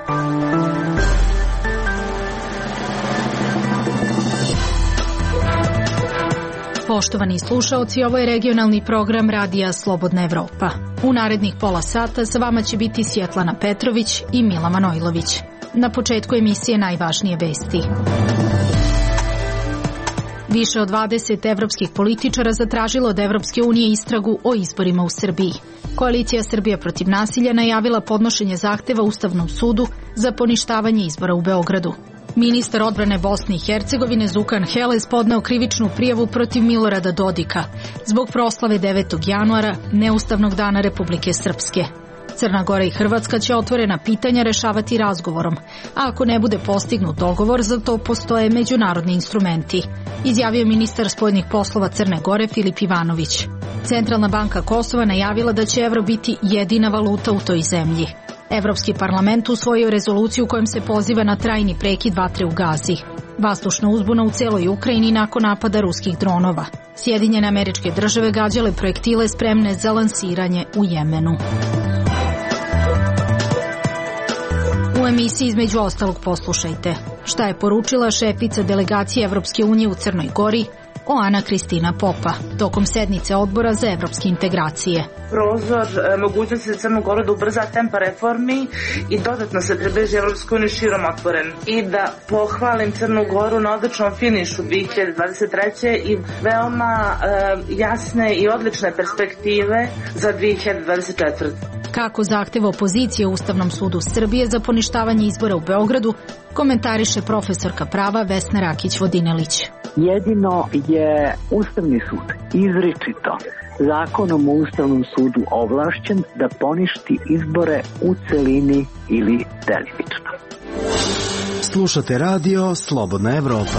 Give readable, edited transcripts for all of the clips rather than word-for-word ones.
Poštovani slušaoci, ovo je regionalni program Radija Slobodna Evropa. U narednih pola sata sa vama će biti Svjetlana Petrović i Mila Manojlović. Na početku emisije najvažnije vesti. Više od 20 evropskih političara zatražilo od Evropske unije istragu o izborima u Srbiji. Koalicija Srbija protiv nasilja najavila podnošenje zahteva Ustavnom sudu za poništavanje izbora u Beogradu. Ministar odbrane Bosne i Hercegovine Zukan Heles podneo krivičnu prijavu protiv Milorada Dodika zbog proslave 9. januara, neustavnog dana Republike Srpske. Crna Gora i Hrvatska će otvorena pitanja rešavati razgovorom, a ako ne bude postignut dogovor, za to postoje međunarodni instrumenti, izjavio ministar spoljnih poslova Crne Gore Filip Ivanović. Centralna banka Kosova najavila da će evro biti jedina valuta u toj zemlji. Evropski parlament usvojio rezoluciju kojom se poziva na trajni prekid vatre u Gazi. Vazdušna uzbuna u celoj Ukrajini nakon napada ruskih dronova. Sjedinjene Američke Države gađale projektile spremne za lansiranje u Jemenu. U emisiji između ostalog poslušajte šta je poručila šefica delegacije Evropske unije u Crnoj Gori Oana Kristina Popa tokom sednice odbora za evropske integracije. Prozor mogućnosti za Crnu Goru da ubrza tempo reformi i dodatno se približi Evropskoj uniji širom otvoren. I da pohvalim Crnu Goru na odličnom finišu 2023. i veoma jasne i odlične perspektive za 2024. Kako zahteva opozicije u Ustavnom sudu Srbije za poništavanje izbora u Beogradu, komentariše profesorka prava Vesna Rakić-Vodinelić. Jedino je Ustavni sud izričito zakonom o Ustavnom sudu ovlašćen da poništi izbore u celini ili delimično. Slušate radio Slobodna Evropa.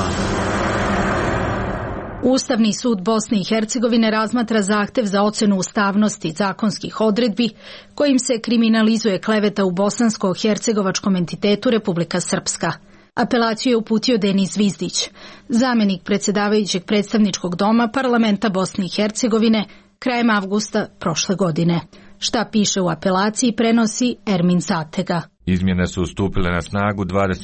Ustavni sud Bosne i Hercegovine razmatra zahtev za ocenu ustavnosti zakonskih odredbi kojim se kriminalizuje kleveta u bosansko-hercegovačkom entitetu Republika Srpska. Apelaciju je uputio Denis Zvizdić, zamjenik predsjedavajućeg predstavničkog doma parlamenta Bosne i Hercegovine krajem avgusta prošle godine. Šta piše u apelaciji prenosi Ermin Zatega. Izmjene su stupile na snagu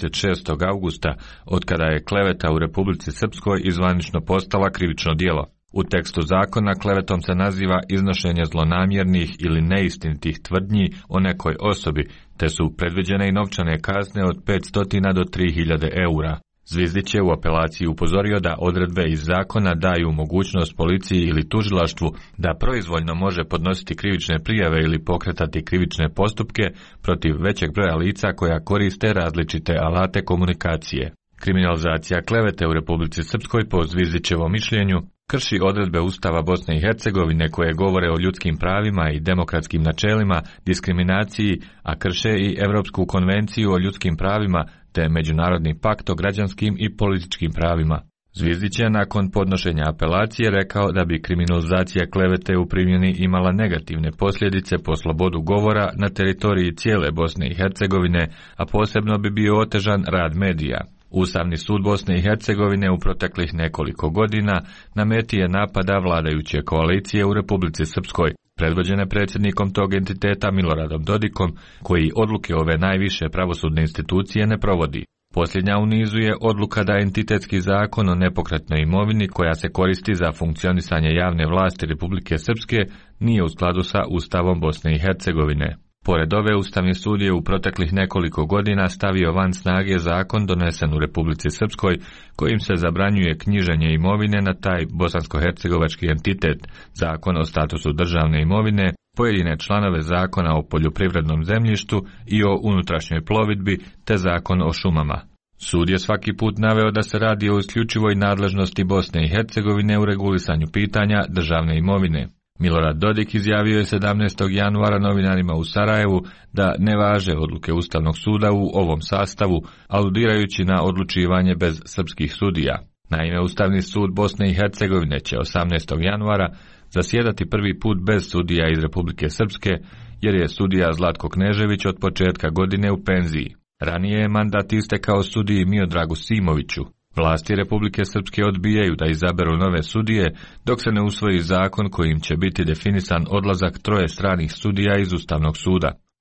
26. augusta, otkada je kleveta u Republici Srpskoj zvanično postala krivično djelo. U tekstu zakona klevetom se naziva iznošenje zlonamjernih ili neistinitih tvrdnji o nekoj osobi, te su predviđene i novčane kazne od 500 do 3000 eura. Zvizdić je u apelaciji upozorio da odredbe iz zakona daju mogućnost policiji ili tužilaštvu da proizvoljno može podnositi krivične prijave ili pokretati krivične postupke protiv većeg broja lica koja koriste različite alate komunikacije. Kriminalizacija klevete u Republici Srpskoj po Zvizdićevom mišljenju krši odredbe Ustava Bosne i Hercegovine koje govore o ljudskim pravima i demokratskim načelima, diskriminaciji, a krše i Evropsku konvenciju o ljudskim pravima te Međunarodni pakt o građanskim i političkim pravima. Zvizdić je nakon podnošenja apelacije rekao da bi kriminalizacija klevete u primjeni imala negativne posljedice po slobodu govora na teritoriji cijele Bosne i Hercegovine, a posebno bi bio otežan rad medija. Ustavni sud Bosne i Hercegovine u proteklih nekoliko godina na meti je napada vladajuće koalicije u Republici Srpskoj, predvođene predsjednikom tog entiteta Miloradom Dodikom, koji odluke ove najviše pravosudne institucije ne provodi. Posljednja u nizu je odluka da entitetski zakon o nepokretnoj imovini koja se koristi za funkcionisanje javne vlasti Republike Srpske nije u skladu sa Ustavom Bosne i Hercegovine. Pored ove, Ustavni sud je u proteklih nekoliko godina stavio van snage zakon donesen u Republici Srpskoj kojim se zabranjuje knjiženje imovine na taj bosansko-hercegovački entitet, zakon o statusu državne imovine, pojedine članove zakona o poljoprivrednom zemljištu i o unutrašnjoj plovidbi te zakon o šumama. Sud je svaki put naveo da se radi o isključivoj nadležnosti Bosne i Hercegovine u regulisanju pitanja državne imovine. Milorad Dodik izjavio je 17. januara novinarima u Sarajevu da ne važe odluke Ustavnog suda u ovom sastavu, aludirajući na odlučivanje bez srpskih sudija. Naime, Ustavni sud Bosne i Hercegovine će 18. januara zasjedati prvi put bez sudija iz Republike Srpske, jer je sudija Zlatko Knežević od početka godine u penziji. Ranije je mandat istekao sudiji Miodragu Simoviću. Vlasti Republike Srpske odbijaju da izaberu nove sudije dok se ne usvoji zakon kojim će biti definisan odlazak 3 stranih sudija iz Ustavnog suda.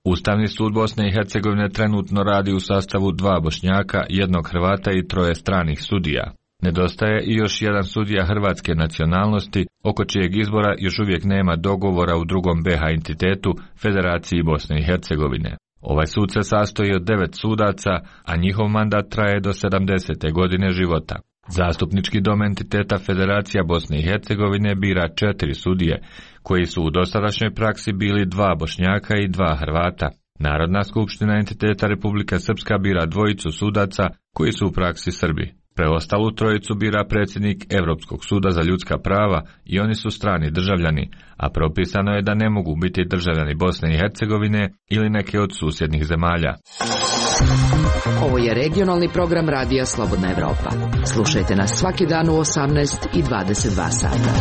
Ustavni sud Bosne i Hercegovine trenutno radi u sastavu 2 Bošnjaka, 1 Hrvata i 3 stranih sudija. Nedostaje i još jedan sudija hrvatske nacionalnosti, oko čijeg izbora još uvijek nema dogovora u drugom BiH entitetu Federaciji Bosne i Hercegovine. Ovaj sud se sastoji od 9 sudaca, a njihov mandat traje do 70. godine života. Zastupnički dom entiteta Federacija Bosne i Hercegovine bira 4 sudije, koji su u dosadašnjoj praksi bili 2 Bošnjaka i 2 Hrvata. Narodna skupština entiteta Republika Srpska bira 2 sudaca koji su u praksi Srbi. Preostalu 3 bira predsjednik Europskog suda za ljudska prava i oni su strani državljani, a propisano je da ne mogu biti državljani Bosne i Hercegovine ili neke od susjednih zemalja. Ovo je regionalni program Radija Slobodna Evropa. Slušajte nas svaki dan u 18 i 22 sata.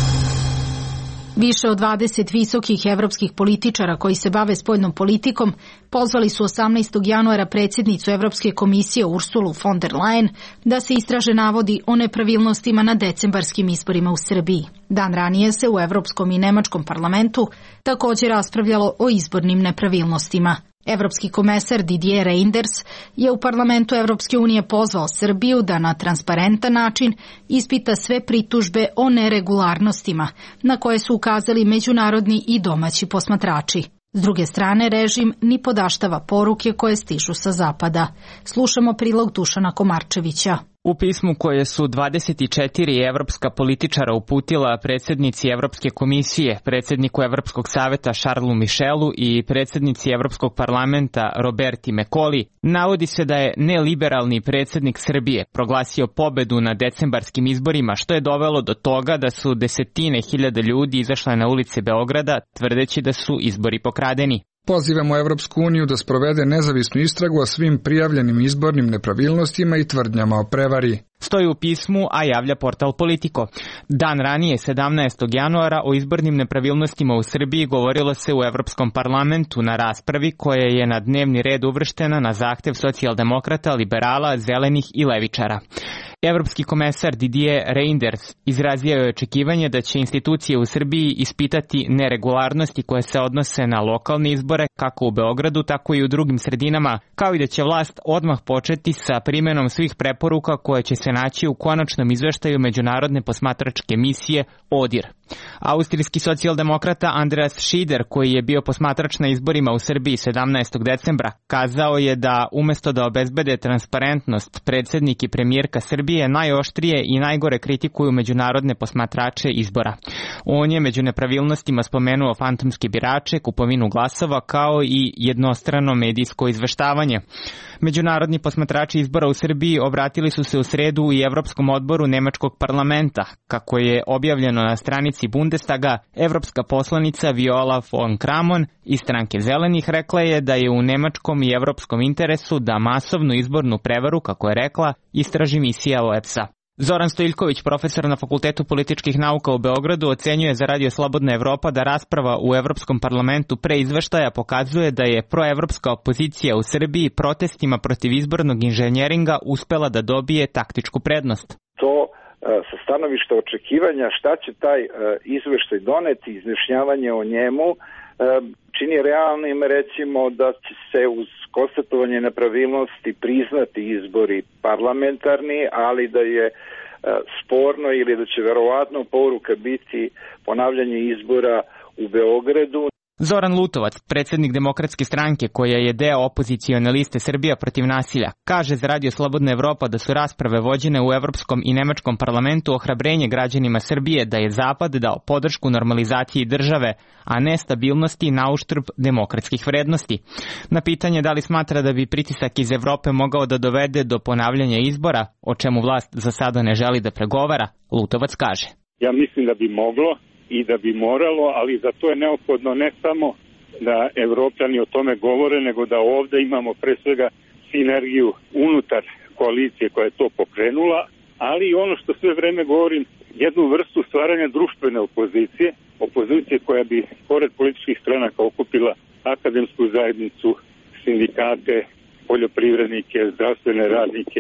Više od 20 visokih evropskih političara koji se bave spoljnom politikom pozvali su 18. januara predsjednicu Evropske komisije Ursulu von der Leyen da se istraže navodi o nepravilnostima na decembarskim izborima u Srbiji. Dan ranije se u Evropskom i Nemačkom parlamentu također raspravljalo o izbornim nepravilnostima. Evropski komesar Didier Reynders je u parlamentu Evropske unije pozvao Srbiju da na transparentan način ispita sve pritužbe o neregularnostima na koje su ukazali međunarodni i domaći posmatrači. S druge strane, režim ni podaštava poruke koje stižu sa zapada. Slušamo prilog Dušana Komarčevića. U pismu koje su 24 evropska političara uputila predsjednici Evropske komisije, predsjedniku Evropskog saveta Charlesu Michelu i predsjednici Evropskog parlamenta Roberti Mecoli, navodi se da je neliberalni predsjednik Srbije proglasio pobedu na decembarskim izborima, što je dovelo do toga da su desetine hiljada ljudi izašle na ulice Beograda, tvrdeći da su izbori pokradeni. Pozivamo Evropsku uniju da sprovede nezavisnu istragu o svim prijavljenim izbornim nepravilnostima i tvrdnjama o prevari. Stoji u pismu, a javlja portal Politico. Dan ranije, 17. januara, o izbornim nepravilnostima u Srbiji govorilo se u Evropskom parlamentu na raspravi koja je na dnevni red uvrštena na zahtev socijaldemokrata, liberala, zelenih i levičara. Evropski komesar Didier Reynders izrazio je očekivanje da će institucije u Srbiji ispitati neregularnosti koje se odnose na lokalne izbore, kako u Beogradu, tako i u drugim sredinama, kao i da će vlast odmah početi sa primjenom svih preporuka koje će se naći u konačnom izveštaju međunarodne posmatračke misije ODIR. Austrijski socijaldemokrata Andreas Schieder, koji je bio posmatrač na izborima u Srbiji 17. decembra, kazao je da umjesto da obezbede transparentnost, predsjednik i premijerka Srbije najoštrije i najgore kritikuju međunarodne posmatrače izbora. On je među nepravilnostima spomenuo fantomske birače, kupovinu glasova, kao i jednostrano medijsko izveštavanje. Međunarodni posmatrači izbora u Srbiji obratili su se u sredu i Evropskom odboru Nemačkog parlamenta. Kako je objavljeno na stranici Bundestaga, evropska poslanica Viola von Kramon iz stranke Zelenih rekla je da je u nemačkom i evropskom interesu da masovnu izbornu prevaru, kako je rekla, istraži misija OEBS-a. Zoran Stojiljković, profesor na Fakultetu političkih nauka u Beogradu, ocenjuje za Radio Slobodna Evropa da rasprava u Evropskom parlamentu pre izveštaja pokazuje da je proevropska opozicija u Srbiji protestima protiv izbornog inženjeringa uspela da dobije taktičku prednost. To sa stanovišta očekivanja šta će taj izveštaj doneti, izjašnjavanje o njemu, čini realnim, recimo, da će se uz konstatovanje nepravilnosti priznati izbori parlamentarni, ali da je sporno ili da će verovatno poruka biti ponavljanje izbora u Beogradu. Zoran Lutovac, predsjednik Demokratske stranke koja je deo opozicione liste Srbija protiv nasilja, kaže za Radio Slobodna Evropa da su rasprave vođene u Evropskom i Nemačkom parlamentu ohrabrenje građanima Srbije da je Zapad dao podršku normalizaciji države, a ne stabilnosti na uštrb demokratskih vrednosti. Na pitanje da li smatra da bi pritisak iz Evrope mogao da dovede do ponavljanja izbora, o čemu vlast za sada ne želi da pregovara, Lutovac kaže. Ja mislim da bi moglo i da bi moralo, ali za to je neophodno ne samo da Evropljani o tome govore, nego da ovde imamo pre svega sinergiju unutar koalicije koja je to pokrenula, ali i ono što sve vreme govorim, jednu vrstu stvaranja društvene opozicije koja bi pored političkih stranaka okupila akademsku zajednicu, sindikate, poljoprivrednike, zdravstvene radnike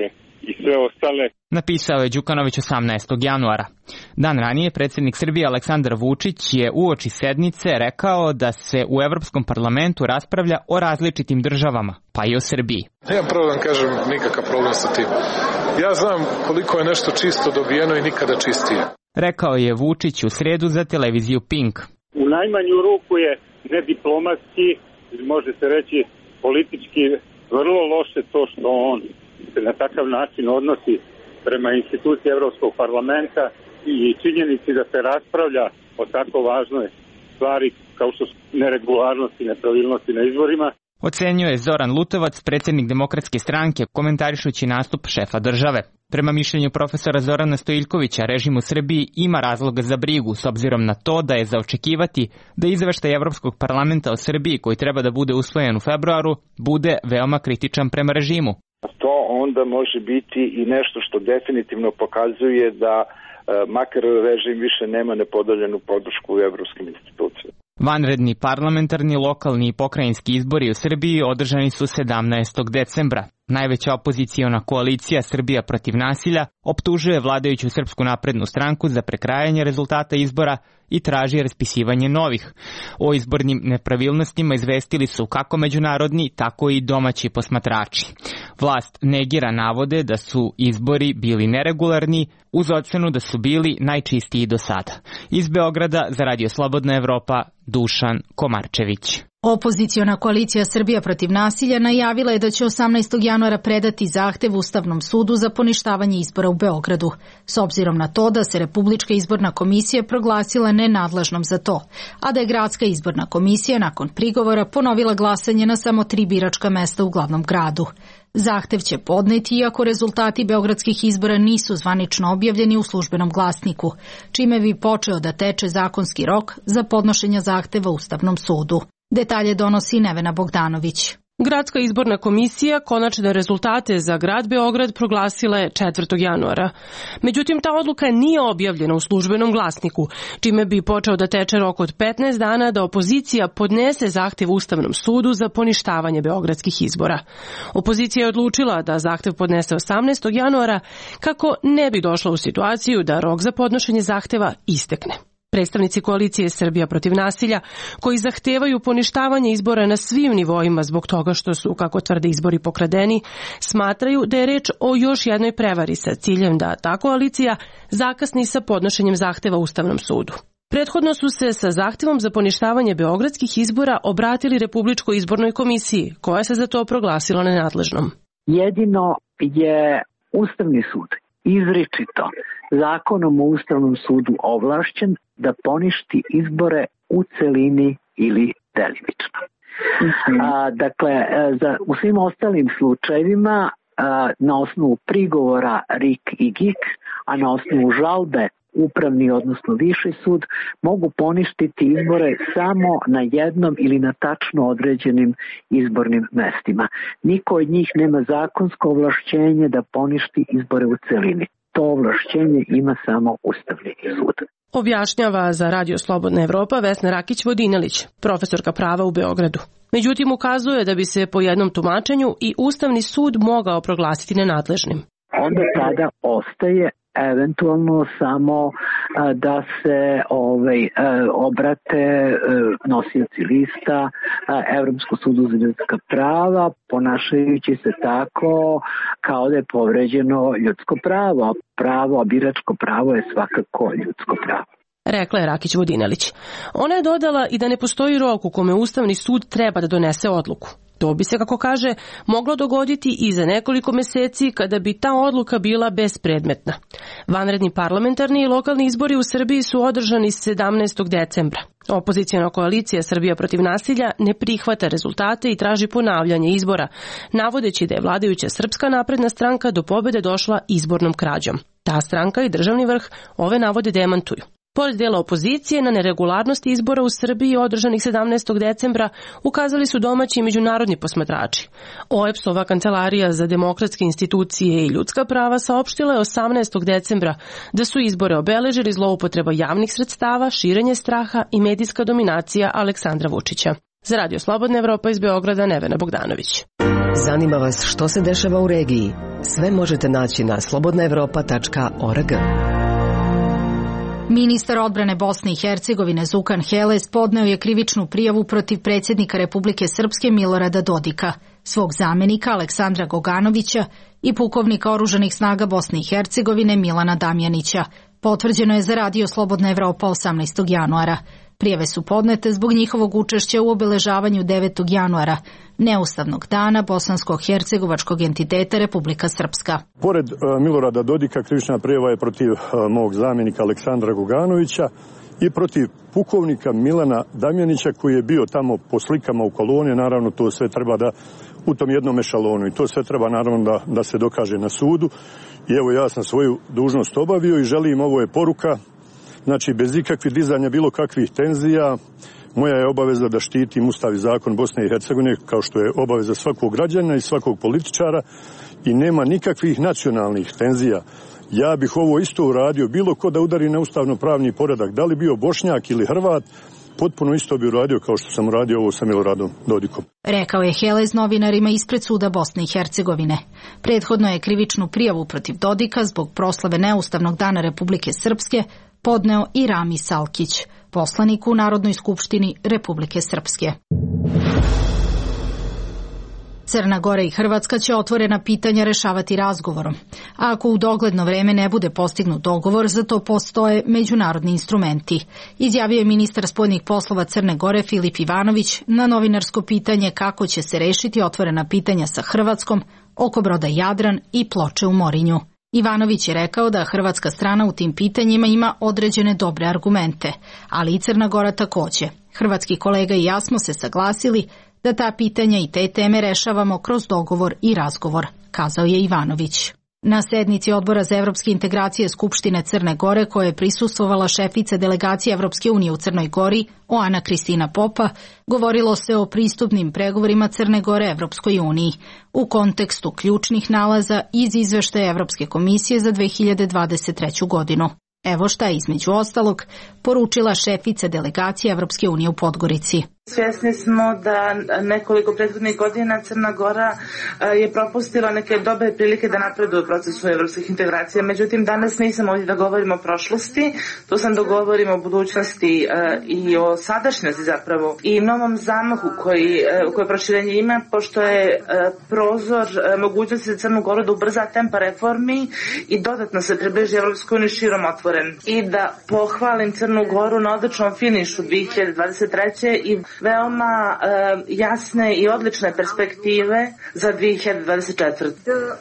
i sve ostale. Napisao je Đukanović 18. januara. Dan ranije predsjednik Srbije Aleksandar Vučić je uoči sednice rekao da se u Evropskom parlamentu raspravlja o različitim državama, pa i o Srbiji. Nemam pravo da vam kažem nikakav problem sa tim. Ja znam koliko je nešto čisto dobijeno i nikada čistije. Rekao je Vučić u sredu za televiziju Pink. U najmanju ruku je nediplomatski, može se reći politički, vrlo loše to što on se na takav način odnosi prema instituciji Evropskog parlamenta i činjenici da se raspravlja o tako važnoj stvari kao što su neregularnosti i nepravilnosti na izborima. Ocenjuje Zoran Lutovac, predsjednik Demokratske stranke, komentarišući nastup šefa države. Prema mišljenju profesora Zorana Stojiljkovića, režim u Srbiji ima razloga za brigu s obzirom na to da je za očekivati da izveštaj Evropskog parlamenta o Srbiji, koji treba da bude usvojen u februaru, bude veoma kritičan prema režimu. To onda može biti i nešto što definitivno pokazuje da makar režim više nema nepodeljenu podršku u evropskim institucijama. Vanredni parlamentarni, lokalni i pokrajinski izbori u Srbiji održani su 17. decembra. Najveća opoziciona koalicija Srbija protiv nasilja optužuje vladajuću Srpsku naprednu stranku za prekrajanje rezultata izbora i traži raspisivanje novih. O izbornim nepravilnostima izvestili su kako međunarodni, tako i domaći posmatrači. Vlast negira navode da su izbori bili neregularni, uz ocenu da su bili najčistiji do sada. Iz Beograda za Radio Slobodna Evropa, Dušan Komarčević. Opoziciona koalicija Srbija protiv nasilja najavila je da će 18. januara predati zahtev Ustavnom sudu za poništavanje izbora u Beogradu, s obzirom na to da se Republička izborna komisija proglasila nenadležnom za to, a da je Gradska izborna komisija nakon prigovora ponovila glasanje na samo 3 biračka mesta u glavnom gradu. Zahtev će podneti iako rezultati beogradskih izbora nisu zvanično objavljeni u službenom glasniku, čime bi počeo da teče zakonski rok za podnošenje zahteva Ustavnom sudu. Detalje donosi Nevena Bogdanović. Gradska izborna komisija konačne rezultate za grad Beograd proglasila je 4. januara. Međutim, ta odluka nije objavljena u službenom glasniku, čime bi počeo da teče rok od 15 dana da opozicija podnese zahtev Ustavnom sudu za poništavanje beogradskih izbora. Opozicija je odlučila da zahtev podnese 18. januara kako ne bi došla u situaciju da rok za podnošenje zahteva istekne. Predstavnici koalicije Srbija protiv nasilja, koji zahtevaju poništavanje izbora na svim nivoima zbog toga što su, kako tvrde, izbori pokradeni, smatraju da je reč o još jednoj prevari sa ciljem da ta koalicija zakasni sa podnošenjem zahteva Ustavnom sudu. Prethodno su se sa zahtevom za poništavanje beogradskih izbora obratili Republičkoj izbornoj komisiji, koja se za to proglasila nenadležnom. Jedino je Ustavni sud izričito zakonom o Ustavnom sudu ovlašćen da poništi izbore u celini ili delimično. Dakle, u svim ostalim slučajevima na osnovu prigovora RIK i GIK, a na osnovu žalbe upravni, odnosno viši sud, mogu poništiti izbore samo na jednom ili na tačno određenim izbornim mestima. Niko od njih nema zakonsko ovlašćenje da poništi izbore u celini. To ovlašćenje ima samo Ustavni sud. Objašnjava za Radio Slobodna Evropa Vesna Rakić-Vodinelić, profesorka prava u Beogradu. Međutim, ukazuje da bi se po jednom tumačenju i Ustavni sud mogao proglasiti nenadležnim. Onda tada ostaje eventualno samo da se obrate nosioci lista Evropskom sudu za ljudska prava, ponašajući se tako kao da je povređeno ljudsko pravo. Biračko pravo je svakako ljudsko pravo. Rekla je Rakić-Vodinelić. Ona je dodala i da ne postoji rok u kome Ustavni sud treba da donese odluku. To bi se, kako kaže, moglo dogoditi i za nekoliko meseci kada bi ta odluka bila bespredmetna. Vanredni parlamentarni i lokalni izbori u Srbiji su održani 17. decembra. Opozicijona koalicija Srbija protiv nasilja ne prihvata rezultate i traži ponavljanje izbora, navodeći da je vladajuća Srpska napredna stranka do pobede došla izbornom krađom. Ta stranka i državni vrh ove navode demantuju. Pored dela opozicije na neregularnosti izbora u Srbiji održanih 17. decembra ukazali su domaći i međunarodni posmatrači. OEBS-ova kancelarija za demokratske institucije i ljudska prava saopštila je 18. decembra da su izbore obeležili zloupotreba javnih sredstava, širenje straha i medijska dominacija Aleksandra Vučića. Za Radio Slobodna Evropa iz Beograda, Nevena Bogdanović. Zanima vas što se dešava u regiji? Sve možete naći na slobodnaevropa.org. Ministar odbrane Bosne i Hercegovine Zukan Heles podneo je krivičnu prijavu protiv predsjednika Republike Srpske Milorada Dodika, svog zamenika Aleksandra Goganovića i pukovnika oružanih snaga Bosne i Hercegovine Milana Damjanića. Potvrđeno je za Radio Slobodna Evropa 18. januara. Prijave su podnete zbog njihovog učešća u obeležavanju 9. januara, neustavnog dana bosansko-hercegovačkog entiteta Republika Srpska. Pored Milorada Dodika, krivična prijava je protiv mog zamjenika Aleksandra Goganovića i protiv pukovnika Milana Damjanića koji je bio tamo po slikama u koloni. Naravno, to sve treba da u tom jednom ešalonu i to sve treba naravno da se dokaže na sudu. I evo, ja sam svoju dužnost obavio i želim, ovo je poruka, znači bez ikakvih dizanja bilo kakvih tenzija, moja je obaveza da štitim Ustav i zakon Bosne i Hercegovine kao što je obaveza svakog građana i svakog političara i nema nikakvih nacionalnih tenzija. Ja bih ovo isto uradio, bilo ko da udari na ustavno-pravni poredak, da li bio Bošnjak ili Hrvat, potpuno isto bi uradio kao što sam uradio ovo sa Miloradom Dodikom. Rekao je Heles novinarima ispred suda Bosne i Hercegovine. Prethodno je krivičnu prijavu protiv Dodika zbog proslave neustavnog dana Republike Srpske podneo i Rami Salkić, poslanik u Narodnoj skupštini Republike Srpske. Crna Gora i Hrvatska će otvorena pitanja rešavati razgovorom. A ako u dogledno vreme ne bude postignut dogovor, za to postoje međunarodni instrumenti, izjavio je ministar spoljnih poslova Crne Gore Filip Ivanović na novinarsko pitanje kako će se rešiti otvorena pitanja sa Hrvatskom oko broda Jadran i ploče u Morinju. Ivanović je rekao da hrvatska strana u tim pitanjima ima određene dobre argumente, ali i Crna Gora takođe. Hrvatski kolega i ja smo se saglasili da ta pitanja i te teme rešavamo kroz dogovor i razgovor, kazao je Ivanović. Na sednici Odbora za evropske integracije Skupštine Crne Gore, koje je prisustvovala šefica delegacije Evropske unije u Crnoj Gori, Ana Kristina Popa, govorilo se o pristupnim pregovorima Crne Gore Evropskoj uniji u kontekstu ključnih nalaza iz izveštaja Evropske komisije za 2023. godinu. Evo šta je između ostalog poručila šefica delegacije Evropske unije u Podgorici. Svjesni smo da nekoliko prethodnih godina Crna Gora je propustila neke dobre prilike da napreduje u procesu evropskih integracija. Međutim, danas nisam ovdje da govorimo o prošlosti, tu sam da govorimo o budućnosti i o sadašnjosti zapravo i novom zamahu koje proširenje ima, pošto je prozor mogućnosti za Crnu Goru da ubrza tempo reformi i dodatno se približi Evropskoj uniji širom otvoren. I da pohvalim Crnu Goru na odličnom finišu 2023. i veoma jasne i odlične perspektive za 2024.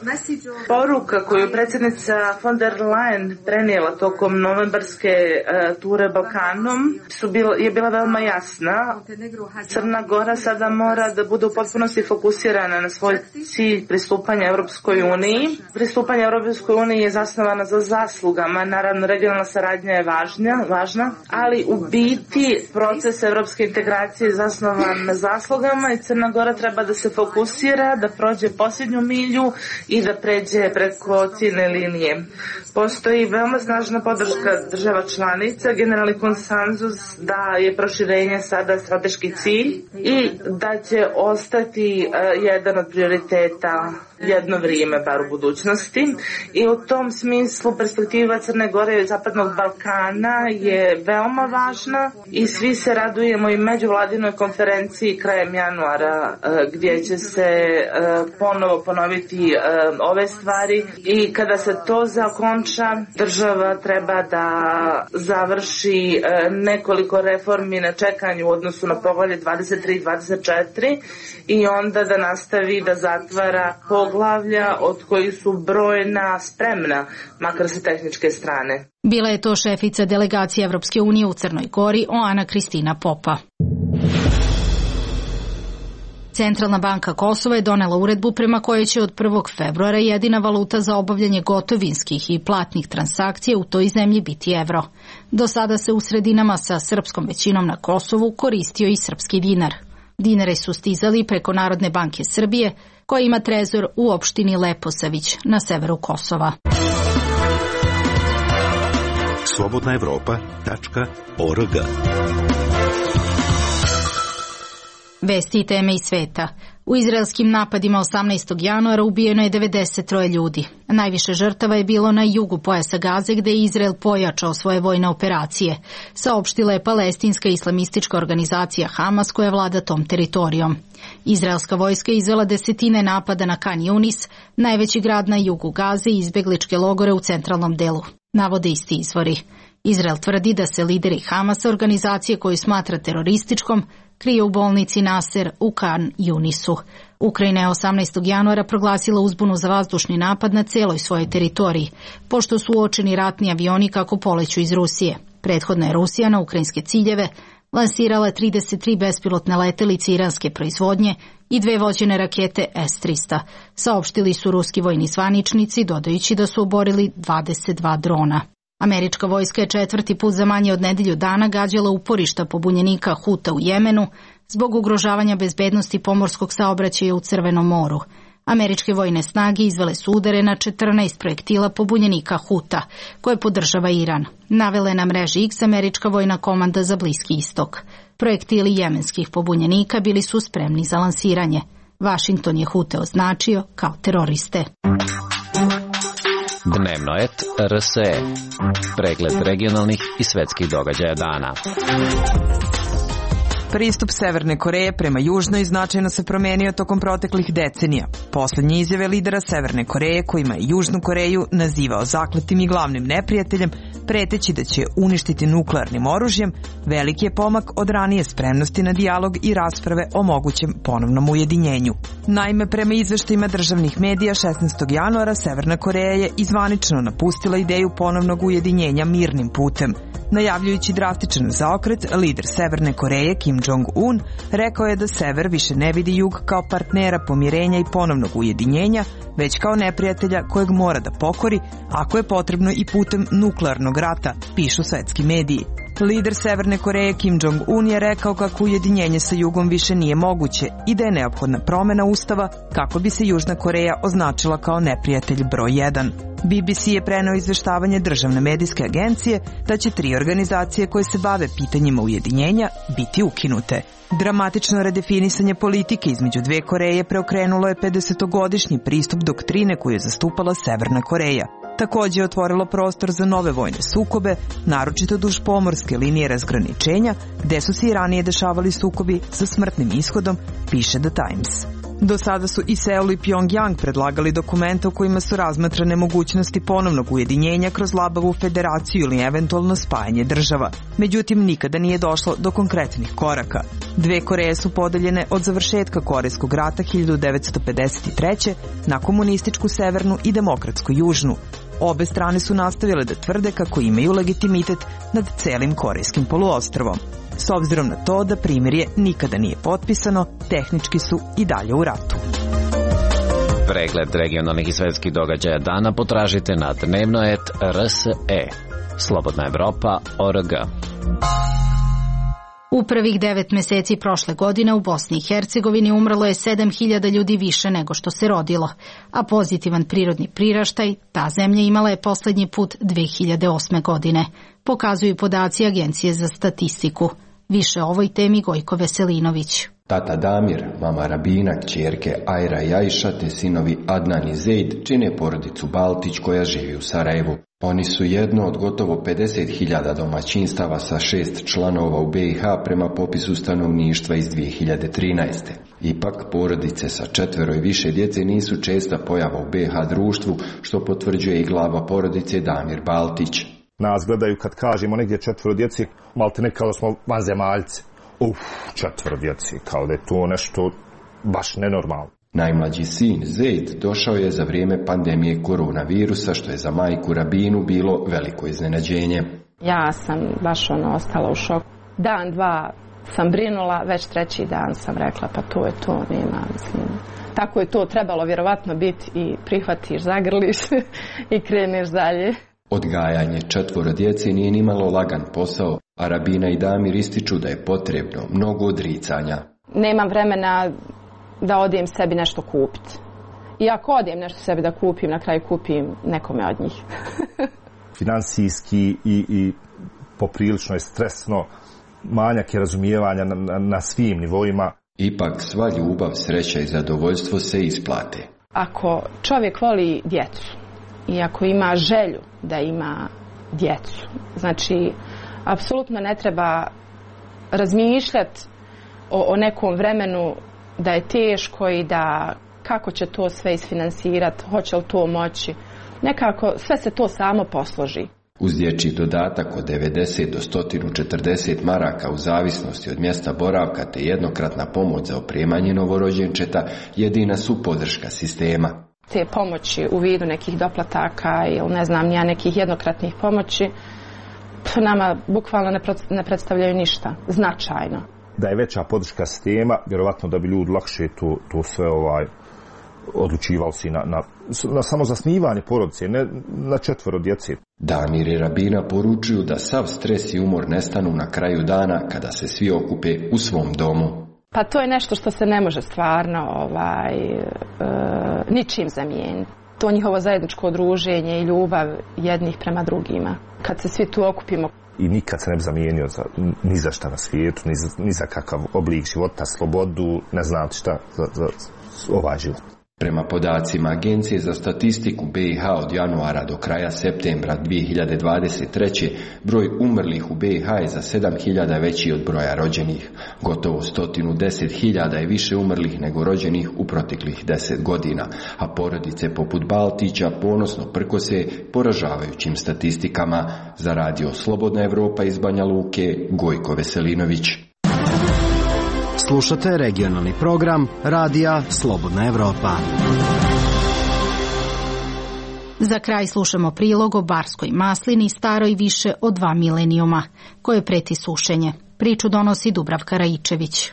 Poruka koju predsjednica von der Leyen prenijela tokom novembarske ture Balkanom je bila veoma jasna. Crna Gora sada mora da bude u potpunosti fokusirana na svoj cilj pristupanja Evropskoj uniji. Pristupanje Evropskoj uniji je zasnovana za zaslugama, naravno regionalna saradnja je važna, ali u biti proces evropske integracije je zasnovan na zaslugama i Crna Gora treba da se fokusira, da prođe posljednju milju i da pređe preko ciljne linije. Postoji veoma snažna podrška država članica, generalni konsenzus da je proširenje sada strateški cilj i da će ostati jedan od prioriteta jedno vrijeme, bar u budućnosti. I u tom smislu perspektiva Crne Gore i Zapadnog Balkana je veoma važna i svi se radujemo i međuvladinoj konferenciji krajem januara gdje će se ponovo ponoviti ove stvari i kada se to zakonča, država treba da završi nekoliko reformi na čekanju u odnosu na poglavlje 23 i 24 i onda da nastavi da zatvara poglavlja od kojih su brojna spremna, makar sa tehničke strane. Bila je to šefica delegacije Evropske unije u Crnoj Gori, Ana Kristina Popa. Centralna banka Kosova je donela uredbu prema kojoj će od 1. februara jedina valuta za obavljanje gotovinskih i platnih transakcija u toj zemlji biti evro. Do sada se u sredinama sa srpskom većinom na Kosovu koristio i srpski dinar. Dinari su stizali preko Narodne banke Srbije, koja ima trezor u opštini Leposavić na severu Kosova. slobodnaevropa.org. Vesti i teme iz sveta. U izraelskim napadima 18. januara ubijeno je 93 ljudi. Najviše žrtava je bilo na jugu pojasa Gaze, gde je Izrael pojačao svoje vojne operacije, saopštila je palestinska islamistička organizacija Hamas koja vlada tom teritorijom. Izraelska vojska je izvela desetine napada na Kan Yunis, najveći grad na jugu Gaze, i izbegličke logore u centralnom delu, navode isti izvori. Izrael tvrdi da se lideri Hamasa, organizacije koju smatra terorističkom, krije u bolnici Naser u Kan Yunisu. Ukrajina je 18. januara proglasila uzbunu za vazdušni napad na celoj svojoj teritoriji, pošto su uočeni ratni avioni kako poleću iz Rusije. Prethodno je Rusija na ukrajinske ciljeve lansirala 33 bespilotne letelice iranske proizvodnje i 2 vođene rakete S-300. Saopštili su ruski vojni zvaničnici, dodajući da su oborili 22 drona. Američka vojska je 4. put za manje od nedelju dana gađala uporišta pobunjenika Huta u Jemenu zbog ugrožavanja bezbednosti pomorskog saobraćaja u Crvenom moru. Američke vojne snage izvele su udare na 14 projektila pobunjenika Huta, koje podržava Iran. Navela je na mreži X američka vojna komanda za Bliski istok. Projektili jemenskih pobunjenika bili su spremni za lansiranje. Vašington je Hute označio kao teroriste. Dnevno et RSE. Pregled regionalnih i svetskih događaja dana. Pristup Severne Koreje prema Južnoj značajno se promenio tokom proteklih decenija. Poslednje izjave lidera Severne Koreje, kojima je Južnu Koreju nazivao zakletim i glavnim neprijateljem, preteći da će uništiti nuklearnim oružjem, veliki je pomak od ranije spremnosti na dijalog i rasprave o mogućem ponovnom ujedinjenju. Naime, prema izveštajima državnih medija 16. januara Severna Koreja je izvanično napustila ideju ponovnog ujedinjenja mirnim putem. Najavljujući drastičan zaokret, lider Severne Koreje Kim Jong-un rekao je da Sever više ne vidi jug kao partnera pomirenja i ponovnog ujedinjenja, već kao neprijatelja kojeg mora da pokori, ako je potrebno i putem nuklearnog rata, pišu svetski mediji. Lider Severne Koreje Kim Jong-un je rekao kako ujedinjenje sa jugom više nije moguće i da je neophodna promena ustava kako bi se Južna Koreja označila kao neprijatelj broj 1. BBC je preneo izveštavanje državne medijske agencije da će 3 organizacije koje se bave pitanjima ujedinjenja biti ukinute. Dramatično redefinisanje politike između dve Koreje preokrenulo je 50-godišnji pristup doktrine koju je zastupala Severna Koreja. Takođe je otvorilo prostor za nove vojne sukobe, naročito duž pomorske linije razgraničenja, gde su se i ranije dešavali sukobi sa smrtnim ishodom, piše The Times. Do sada su i Seul i Pyongyang predlagali dokumente u kojima su razmatrane mogućnosti ponovnog ujedinjenja kroz labavu federaciju ili eventualno spajanje država. Međutim, nikada nije došlo do konkretnih koraka. Dve Koreje su podeljene od završetka Korejskog rata 1953. na komunističku severnu i demokratsku južnu. Obe strane su nastavile da tvrde kako imaju legitimitet nad celim korejskim poluostrvom. S obzirom na to da primirje nikada nije potpisano, tehnički su i dalje u ratu. Pregled regionalnih i svetskih događaja dana potražite na dnevnoet.rse. Slobodna Evropa.org. U prvih 9 meseci prošle godine u Bosni i Hercegovini umrlo je 7.000 ljudi više nego što se rodilo, a pozitivan prirodni priraštaj ta zemlja imala je poslednji put 2008. godine, pokazuju podaci Agencije za statistiku. Više o ovoj temi Gojko Veselinović. Tata Damir, mama Rabina, kćerke Ajra i Ajša te sinovi Adnan i Zeid čine porodicu Baltić koja živi u Sarajevu. Oni su jedno od gotovo 50.000 domaćinstava sa 6 članova u BiH prema popisu stanovništva iz 2013. Ipak, porodice sa 4 i više djece nisu česta pojava u BiH društvu, što potvrđuje i glava porodice Damir Baltić. Nas gledaju kad kažemo negdje 4 djece, malte ne kao da smo vanzemaljci. 4 djece, kao da je to nešto baš nenormalno. Najmlađi sin, Zeid, došao je za vrijeme pandemije koronavirusa, što je za majku Rabinu bilo veliko iznenađenje. Ja sam baš ostala u šoku. Dan, dva sam brinula, već 3. dan sam rekla pa to je to, nema, mislim. Tako je to trebalo vjerovatno biti i prihvatiš, zagrliš i kreneš dalje. Odgajanje 4 djece nije nimalo lagan posao, a Rabina i Damir ističu da je potrebno mnogo odricanja. Nemam vremena da odem sebi nešto kupiti. I ako odem nešto sebi da kupim, na kraju kupim nekome od njih. Finansijski i poprilično je stresno, manjak je razumijevanja na svim nivoima. Ipak sva ljubav, sreća i zadovoljstvo se isplate. Ako čovjek voli djecu i ako ima želju da ima djecu, znači apsolutno ne treba razmišljati o nekom vremenu da je teško i da kako će to sve isfinansirati, hoće li to moći. Nekako sve se to samo posloži. Uz dječji dodatak od 90 do 140 maraka u zavisnosti od mjesta boravka te jednokratna pomoć za opremanje novorođenčeta jedina su podrška sistema. Te pomoći u vidu nekih doplataka ili ne znam ja nekih jednokratnih pomoći nama bukvalno ne predstavljaju ništa značajno. Da je veća podrška sistema, vjerovatno da bi ljudi lakše to sve odlučivali si na samo zasnivanje porodice, ne na 4 djece. Damir i Rabina poručuju da sav stres i umor nestanu na kraju dana kada se svi okupe u svom domu. Pa to je nešto što se ne može stvarno ničim zamijeniti. To njihovo zajedničko druženje i ljubav jednih prema drugima. Kad se svi tu okupimo. I nikad se ne bi zamijenio ni za šta na svijetu, ni za kakav oblik života, slobodu, ne znam šta za ovaj život. Prema podacima Agencije za statistiku BiH od januara do kraja septembra 2023. broj umrlih u BiH je za 7.000 veći od broja rođenih. Gotovo 110.000 je više umrlih nego rođenih u proteklih 10 godina, a porodice poput Baltića ponosno prkose poražavajućim statistikama. Za radio Slobodna Evropa iz Banja Luke, Gojko Veselinović. Slušate regionalni program Radija Slobodna Evropa. Za kraj slušamo prilog o barskoj maslini staroj više od 2 milenijuma, koje preti sušenje. Priču donosi Dubravka Raičević.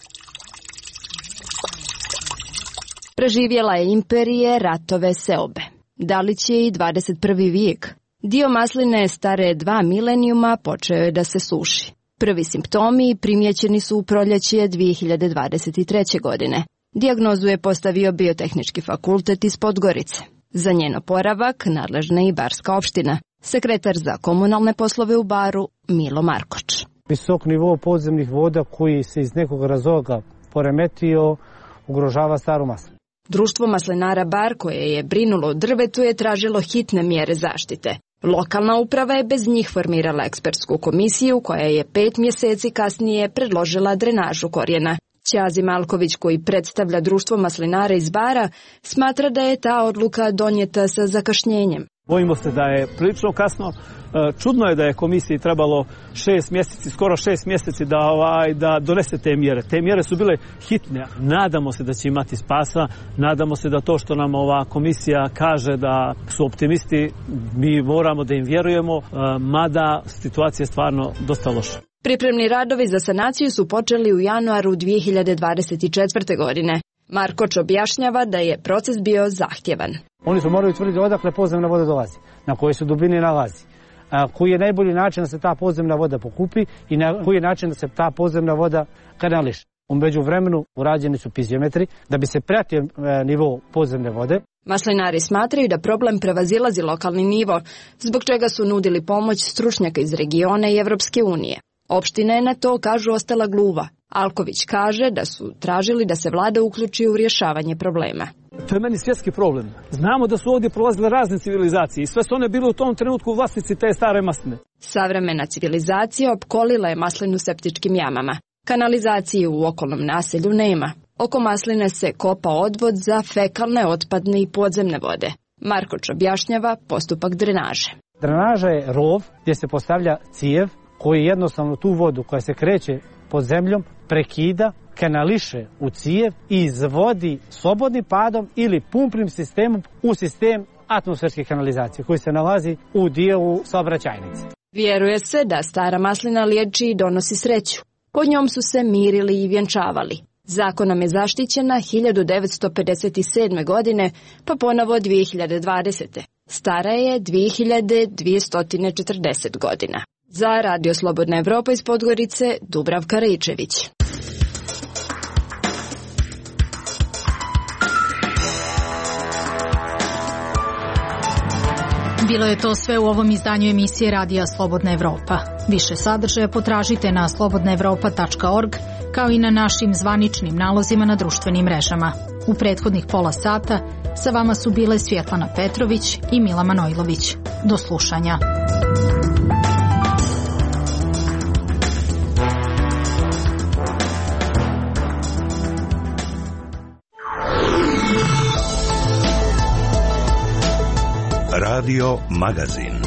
Preživjela je imperije, ratove, seobe. Da li će i 21. vijek? Dio masline stare 2 milenijuma počeo je da se suši. Prvi simptomi primjećeni su u proljeće 2023. godine. Dijagnozu je postavio Biotehnički fakultet iz Podgorice. Za njen oporavak nadležna je i barska opština. Sekretar za komunalne poslove u Baru Milo Markoč. Visok nivo podzemnih voda koji se iz nekog razloga poremetio ugrožava staru maslinu. Društvo maslinara Bar, koje je brinulo o drvetu, je tražilo hitne mjere zaštite. Lokalna uprava je bez njih formirala ekspertsku komisiju koja je 5 mjeseci kasnije predložila drenažu korijena. Ćazi Malković, koji predstavlja društvo maslinara iz Bara, smatra da je ta odluka donijeta sa zakašnjenjem. Bojimo se da je prilično kasno. Čudno je da je komisiji trebalo 6 mjeseci, skoro 6 mjeseci da donese te mjere. Te mjere su bile hitne. Nadamo se da će imati spasa, nadamo se da to što nam ova komisija kaže da su optimisti, mi moramo da im vjerujemo, mada situacija je stvarno dosta loša. Pripremni radovi za sanaciju su počeli u januaru 2024. godine. Markoč objašnjava da je proces bio zahtjevan. Oni su morali utvrditi odakle podzemna voda dolazi, na kojoj se dubini nalazi, koji je najbolji način da se ta podzemna voda pokupi i na koji je način da se ta podzemna voda kanališe. U međuvremenu urađeni su piziometri da bi se pratio nivo podzemne vode. Maslinari smatraju da problem prevazilazi lokalni nivo, zbog čega su nudili pomoć stručnjaka iz regiona i Evropske unije. Opština je na to, kažu, ostala gluva. Alković kaže da su tražili da se vlada uključi u rješavanje problema. To je meni svjetski problem. Znamo da su ovdje prolazile razne civilizacije i sve su one bile u tom trenutku vlasnici te stare masline. Savremena civilizacija opkolila je maslinu septičkim jamama. Kanalizacije u okolnom naselju nema. Oko masline se kopa odvod za fekalne, otpadne i podzemne vode. Markoč objašnjava postupak drenaže. Drenaža je rov gdje se postavlja cijev koji jednostavno tu vodu koja se kreće pod zemljom prekida, kanališe u cijev i izvodi slobodnim padom ili pumpnim sistemom u sistem atmosferske kanalizacije koji se nalazi u dijelu saobraćajnice. Vjeruje se da stara maslina liječi i donosi sreću. Pod njom su se mirili i vjenčavali. Zakonom je zaštićena 1957. godine, pa ponovo 2020. Stara je 2240 godina. Za Radio Slobodna Evropa iz Podgorice, Dubravka Raičević. Bilo je to sve u ovom izdanju emisije Radija Slobodna Evropa. Više sadržaja potražite na slobodnaevropa.org, kao i na našim zvaničnim nalozima na društvenim mrežama. U prethodnih pola sata sa vama su bile Svjetlana Petrović i Mila Manojlović. Do slušanja. Radio Magazin.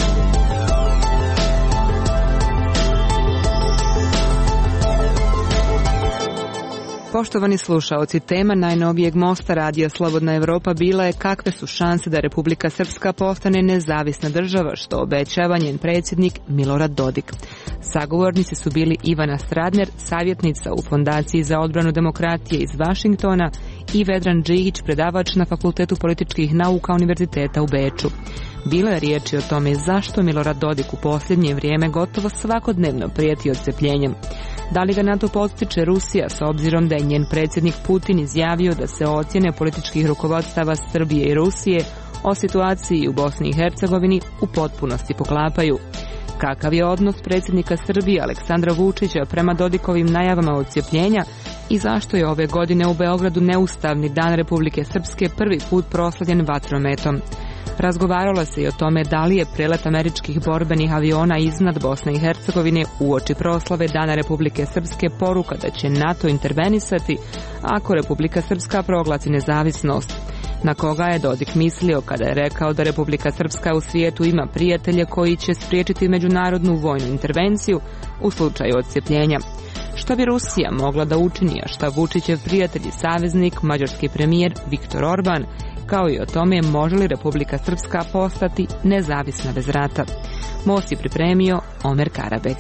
Poštovani slušaoci, tema najnovijeg mosta Radija Slobodna Evropa bila je kakve su šanse da Republika Srpska postane nezavisna država, što obećava njen predsjednik Milorad Dodik. Sagovornici su bili Ivana Stradner, savjetnica u Fondaciji za odbranu demokratije iz Vašingtona, i Vedran Džihić, predavač na Fakultetu političkih nauka Univerziteta u Beču. Bilo je riječi o tome zašto Milorad Dodik u posljednje vrijeme gotovo svakodnevno prijeti odcepljenjem. Da li ga na to podstiče Rusija, s obzirom da je njen predsjednik Putin izjavio da se ocjene političkih rukovodstava Srbije i Rusije o situaciji u Bosni i Hercegovini u potpunosti poklapaju? Kakav je odnos predsjednika Srbije Aleksandra Vučića prema Dodikovim najavama odcepljenja i zašto je ove godine u Beogradu neustavni Dan Republike Srpske prvi put proslavljen vatrometom? Razgovaralo se i o tome da li je prelet američkih borbenih aviona iznad Bosne i Hercegovine uoči proslave Dana Republike Srpske poruka da će NATO intervenisati ako Republika Srpska proglasi nezavisnost. Na koga je Dodik mislio kada je rekao da Republika Srpska u svijetu ima prijatelje koji će spriječiti međunarodnu vojnu intervenciju u slučaju odcepljenja? Što bi Rusija mogla da učini, a šta Vučićev prijatelj i saveznik, mađarski premijer Viktor Orban, kao i o tome može li Republika Srpska postati nezavisna bez rata? Most je pripremio Omer Karabeg.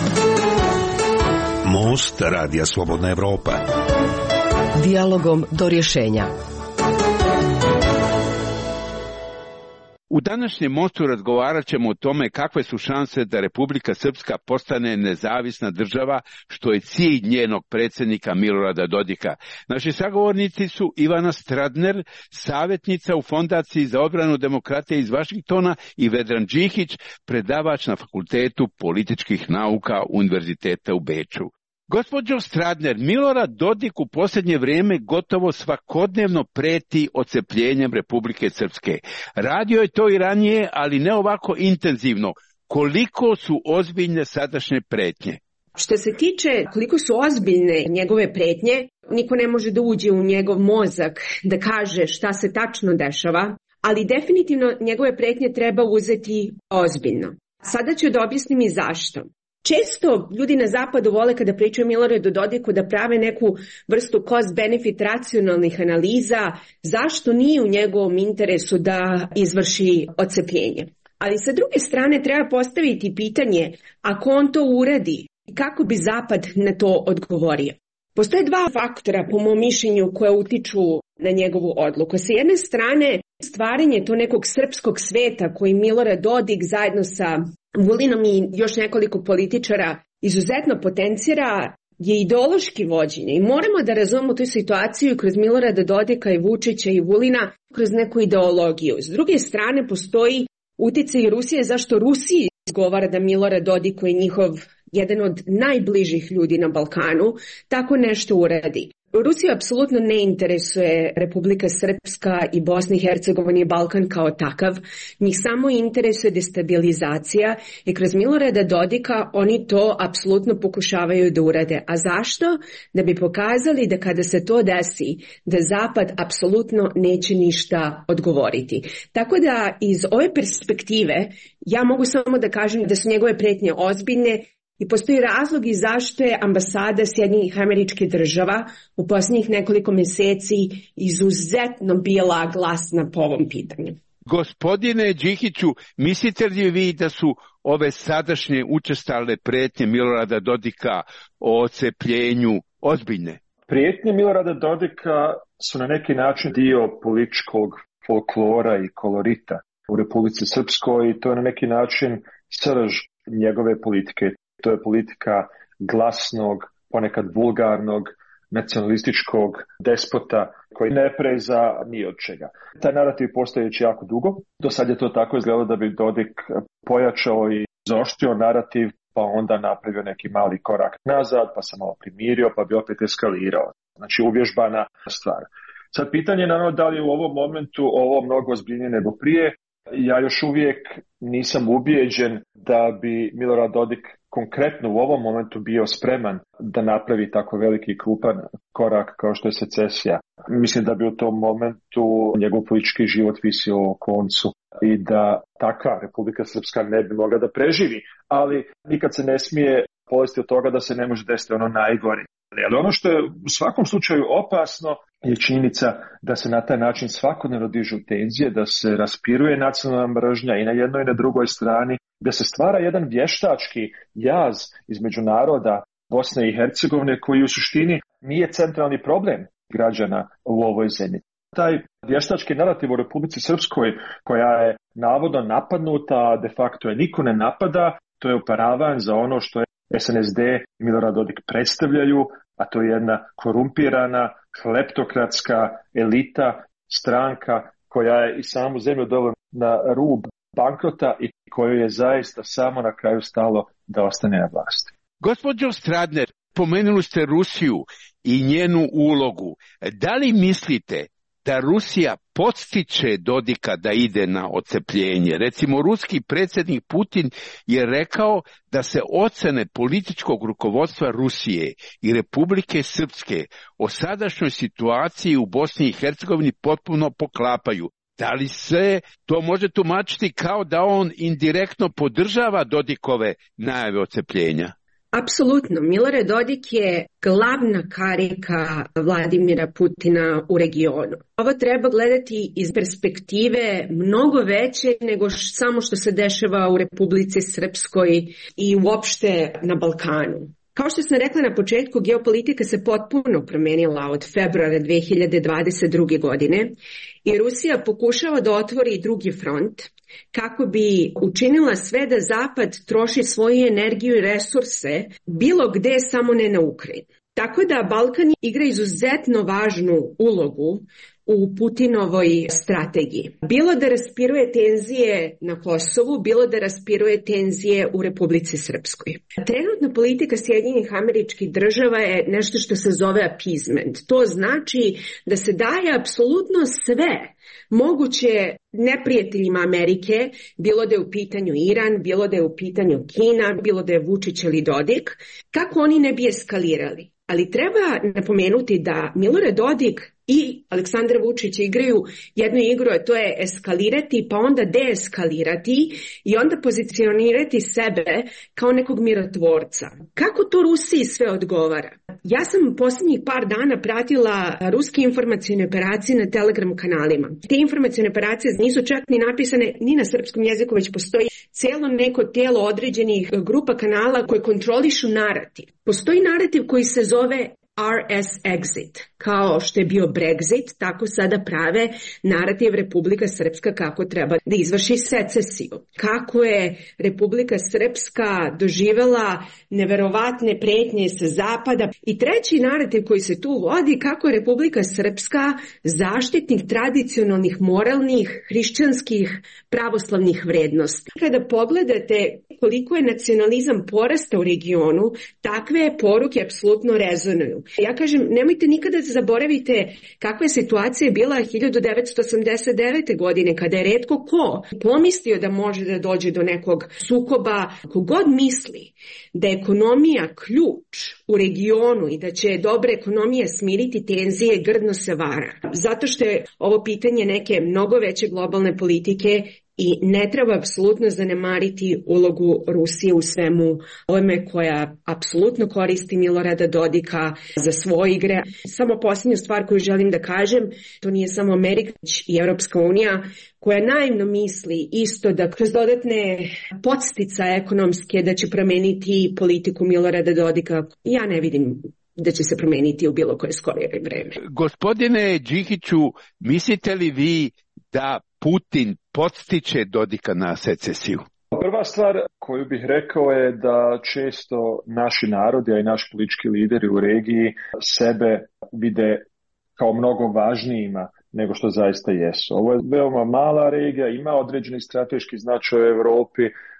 Most Radija Slobodna Evropa. Dijalogom do rješenja. U današnjem mostu razgovarat ćemo o tome kakve su šanse da Republika Srpska postane nezavisna država, što je cilj njenog predsjednika Milorada Dodika. Naši sagovornici su Ivana Stradner, savjetnica u Fondaciji za odbranu demokratije iz Vašingtona, i Vedran Džihić, predavač na Fakultetu političkih nauka Univerziteta u Beču. Gospođo Stradner, Milorad Dodik u posljednje vrijeme gotovo svakodnevno preti odcepljenjem Republike Srpske. Radio je to i ranije, ali ne ovako intenzivno. Koliko su ozbiljne sadašnje pretnje? Što se tiče koliko su ozbiljne njegove pretnje, niko ne može da uđe u njegov mozak da kaže šta se tačno dešava, ali definitivno njegove pretnje treba uzeti ozbiljno. Sada ću da objasnim i zašto. Često ljudi na zapadu vole kada pričaju o Miloradu Dodiku da prave neku vrstu cost-benefit racionalnih analiza zašto nije u njegovom interesu da izvrši odcepljenje. Ali sa druge strane treba postaviti pitanje, ako on to uradi, kako bi Zapad na to odgovorio? Postoje dva faktora, po mom mišljenju, koja utiču na njegovu odluku. Sa jedne strane, stvaranje to nekog srpskog sveta koji Milorad Dodik zajedno sa Vulinom i još nekoliko političara izuzetno potencira je ideološki vođenje i moramo da razumemo tu situaciju kroz Milorada Dodika i Vučića i Vulina kroz neku ideologiju. S druge strane postoji uticaj Rusije zašto Rusiji izgovara da Milorad Dodik koji je njihov jedan od najbližih ljudi na Balkanu tako nešto uradi. Rusiju apsolutno ne interesuje Republika Srpska i Bosna i Hercegovina i Balkan kao takav. Njih samo interesuje destabilizacija i kroz Milorada Dodika oni to apsolutno pokušavaju da urade. A zašto? Da bi pokazali da kada se to desi, da Zapad apsolutno neće ništa odgovoriti. Tako da iz ove perspektive ja mogu samo da kažem da su njegove pretnje ozbiljne. I postoji razlog i zašto je ambasada Sjedinjenih Američkih Država u posljednjih nekoliko mjeseci izuzetno bila glasna po ovom pitanju. Gospodine Džihiću, mislite li vi da su ove sadašnje učestale pretnje Milorada Dodika o odcepljenju ozbiljne? Prijetnje Milorada Dodika su na neki način dio političkog folklora i kolorita u Republici Srpskoj i to je na neki način srž njegove politike. To je politika glasnog, ponekad vulgarnog, nacionalističkog despota koji ne preza ni od čega. Taj narativ postoji već jako dugo. Do sad je to tako izgledalo da bi Dodik pojačao i zaoštrio narativ, pa onda napravio neki mali korak nazad, pa sam malo primirio, pa bi opet eskalirao. Znači uvježbana stvar. Sad pitanje je naravno da li je u ovom momentu ovo mnogo ozbiljnije nego prije. Ja još uvijek nisam ubijeđen da bi Milorad Dodik konkretno u ovom momentu bio spreman da napravi tako veliki krupan korak kao što je secesija. Mislim da bi u tom momentu njegov politički život visio o koncu i da takva Republika Srpska ne bi mogla da preživi, ali nikad se ne smije polesti od toga da se ne može desiti ono najgore. Ali ono što je u svakom slučaju opasno je činjenica da se na taj način svakodnevno dižu tenzije, da se raspiruje nacionalna mržnja i na jednoj i na drugoj strani, da se stvara jedan vještački jaz između naroda Bosne i Hercegovine koji u suštini nije centralni problem građana u ovoj zemlji. Taj vještački narativ u Republici Srpskoj koja je navodno napadnuta, a de facto je niko ne napada, to je paravan za ono što je SNSD i Milorad Dodik predstavljaju, a to je jedna korumpirana, kleptokratska elita, stranka koja je i samu zemlju dovela na rub bankrota i kojoj je zaista samo na kraju stalo da ostane na vlasti. Gospođo Stradner, pomenuli ste Rusiju i njenu ulogu. Da li mislite da Rusija podstiče Dodika da ide na odcepljenje? Recimo, ruski predsjednik Putin je rekao da se ocene političkog rukovodstva Rusije i Republike Srpske o sadašnjoj situaciji u Bosni i Hercegovini potpuno poklapaju. Da li se to može tumačiti kao da on indirektno podržava Dodikove najave odcepljenja? Apsolutno. Milorad Dodik je glavna karika Vladimira Putina u regionu. Ovo treba gledati iz perspektive mnogo veće nego samo što se dešava u Republici Srpskoj i uopšte na Balkanu. Kao što sam rekla na početku, geopolitika se potpuno promenila od februara 2022. godine i Rusija pokušava da otvori drugi front kako bi učinila sve da Zapad troši svoju energiju i resurse bilo gde, samo ne na Ukrajinu. Tako da Balkan igra izuzetno važnu ulogu u Putinovoj strategiji. Bilo da raspiruje tenzije na Kosovu, bilo da raspiruje tenzije u Republici Srpskoj. Trenutna politika Sjedinjenih Američkih Država je nešto što se zove appeasement. To znači da se daje apsolutno sve moguće neprijateljima Amerike, bilo da je u pitanju Iran, bilo da je u pitanju Kina, bilo da je Vučić ili Dodik, kako oni ne bi eskalirali. Ali treba napomenuti da Milorad Dodik i Aleksandar Vučić igraju jednu igru, a to je eskalirati pa onda deeskalirati i onda pozicionirati sebe kao nekog mirotvorca. Kako to Rusiji sve odgovara? Ja sam posljednjih par dana pratila ruske informacijne operacije na Telegram kanalima. Te informacijne operacije nisu čak ni napisane ni na srpskom jeziku, već postoji cijelo neko tijelo određenih grupa kanala koje kontrolišu narativ. Postoji narativ koji se zove RS Exit. Kao što je bio Brexit, tako sada prave narativ Republika Srpska kako treba da izvrši secesiju. Kako je Republika Srpska doživela neverovatne pretnje sa zapada. I treći narativ koji se tu vodi, kako je Republika Srpska zaštitnik tradicionalnih, moralnih, hrišćanskih, pravoslavnih vrednosti. Kada pogledate koliko je nacionalizam porasta u regionu, takve poruke apsolutno rezonuju. Ja kažem, nemojte nikada zaboravite kakva je situacija bila 1989. godine, kada je retko ko pomislio da može da dođe do nekog sukoba. Kogod misli da je ekonomija ključ u regionu i da će dobra ekonomija smiriti tenzije, grdno se vara. Zato što je ovo pitanje neke mnogo veće globalne politike i ne treba apsolutno zanemariti ulogu Rusije u svemu ovome koja apsolutno koristi Milorada Dodika za svoje igre. Samo posljednju stvar koju želim da kažem, to nije samo Amerika i Europska unija koja naivno misli isto da kroz dodatne podsticaje ekonomske da će promeniti politiku Milorada Dodika. Ja ne vidim da će se promeniti u bilo koje skorije vreme. Gospodine Đikiću, mislite li vi da Putin podstiče Dodika na secesiju? Prva stvar koju bih rekao je da često naši narodi, a i naši politički lideri u regiji sebe vide kao mnogo važnijima nego što zaista jesu. Ovo je veoma mala regija, ima određeni strateški značaj u Europi,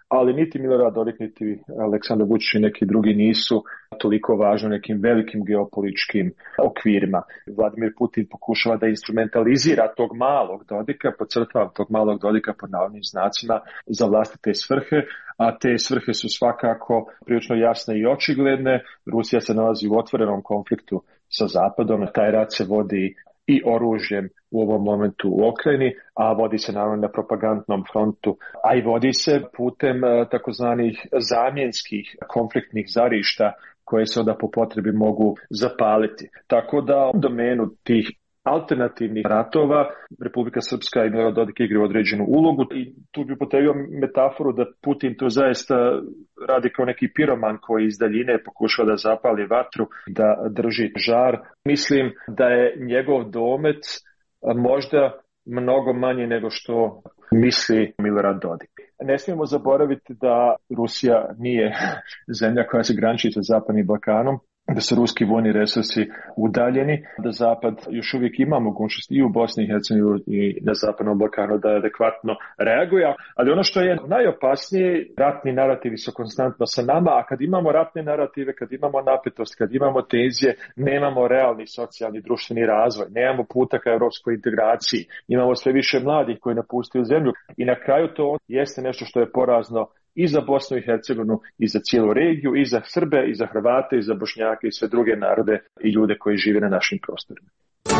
ali niti Milorad Dodik, niti Aleksandar Vučić i neki drugi nisu toliko važni nekim velikim geopolitičkim okvirima. Vladimir Putin pokušava da instrumentalizira tog malog Dodika, podcrtava tog malog Dodika pod navodnim znacima za vlastite svrhe, a te svrhe su svakako prilično jasne i očigledne. Rusija se nalazi u otvorenom konfliktu sa Zapadom, taj rat se vodi i oružjem u ovom momentu u Ukrajini, a vodi se naravno na propagandnom frontu, a i vodi se putem takozvanih zamjenskih konfliktnih žarišta koje se onda po potrebi mogu zapaliti. Tako da u domenu tih alternativnih ratova Republika Srpska i Milorad Dodik igraju određenu ulogu i tu bi upotrebio metaforu da Putin to zaista radi kao neki piroman koji iz daljine pokušava da zapali vatru, da drži žar. Mislim da je njegov domet možda mnogo manje nego što misli Milorad Dodik. Ne smijemo zaboraviti da Rusija nije zemlja koja se graniči sa Zapadnim Balkanom, da su ruski vojni resursi udaljeni, da Zapad još uvijek ima mogućnost i u Bosni i Hercegovini i na Zapadnom Balkanu da adekvatno reaguje. Ali ono što je najopasnije, ratni narativi su konstantno sa nama, a kad imamo ratne narative, kad imamo napetost, kad imamo tenzije, nemamo realni socijalni društveni razvoj, nemamo puta ka europskoj integraciji, imamo sve više mladih koji napuštaju zemlju i na kraju to jeste nešto što je porazno i za Bosnu i Hercegovinu, i za cijelu regiju, i za Srbe, i za Hrvate, i za Bošnjake, i sve druge narode i ljude koji žive na našim prostorima.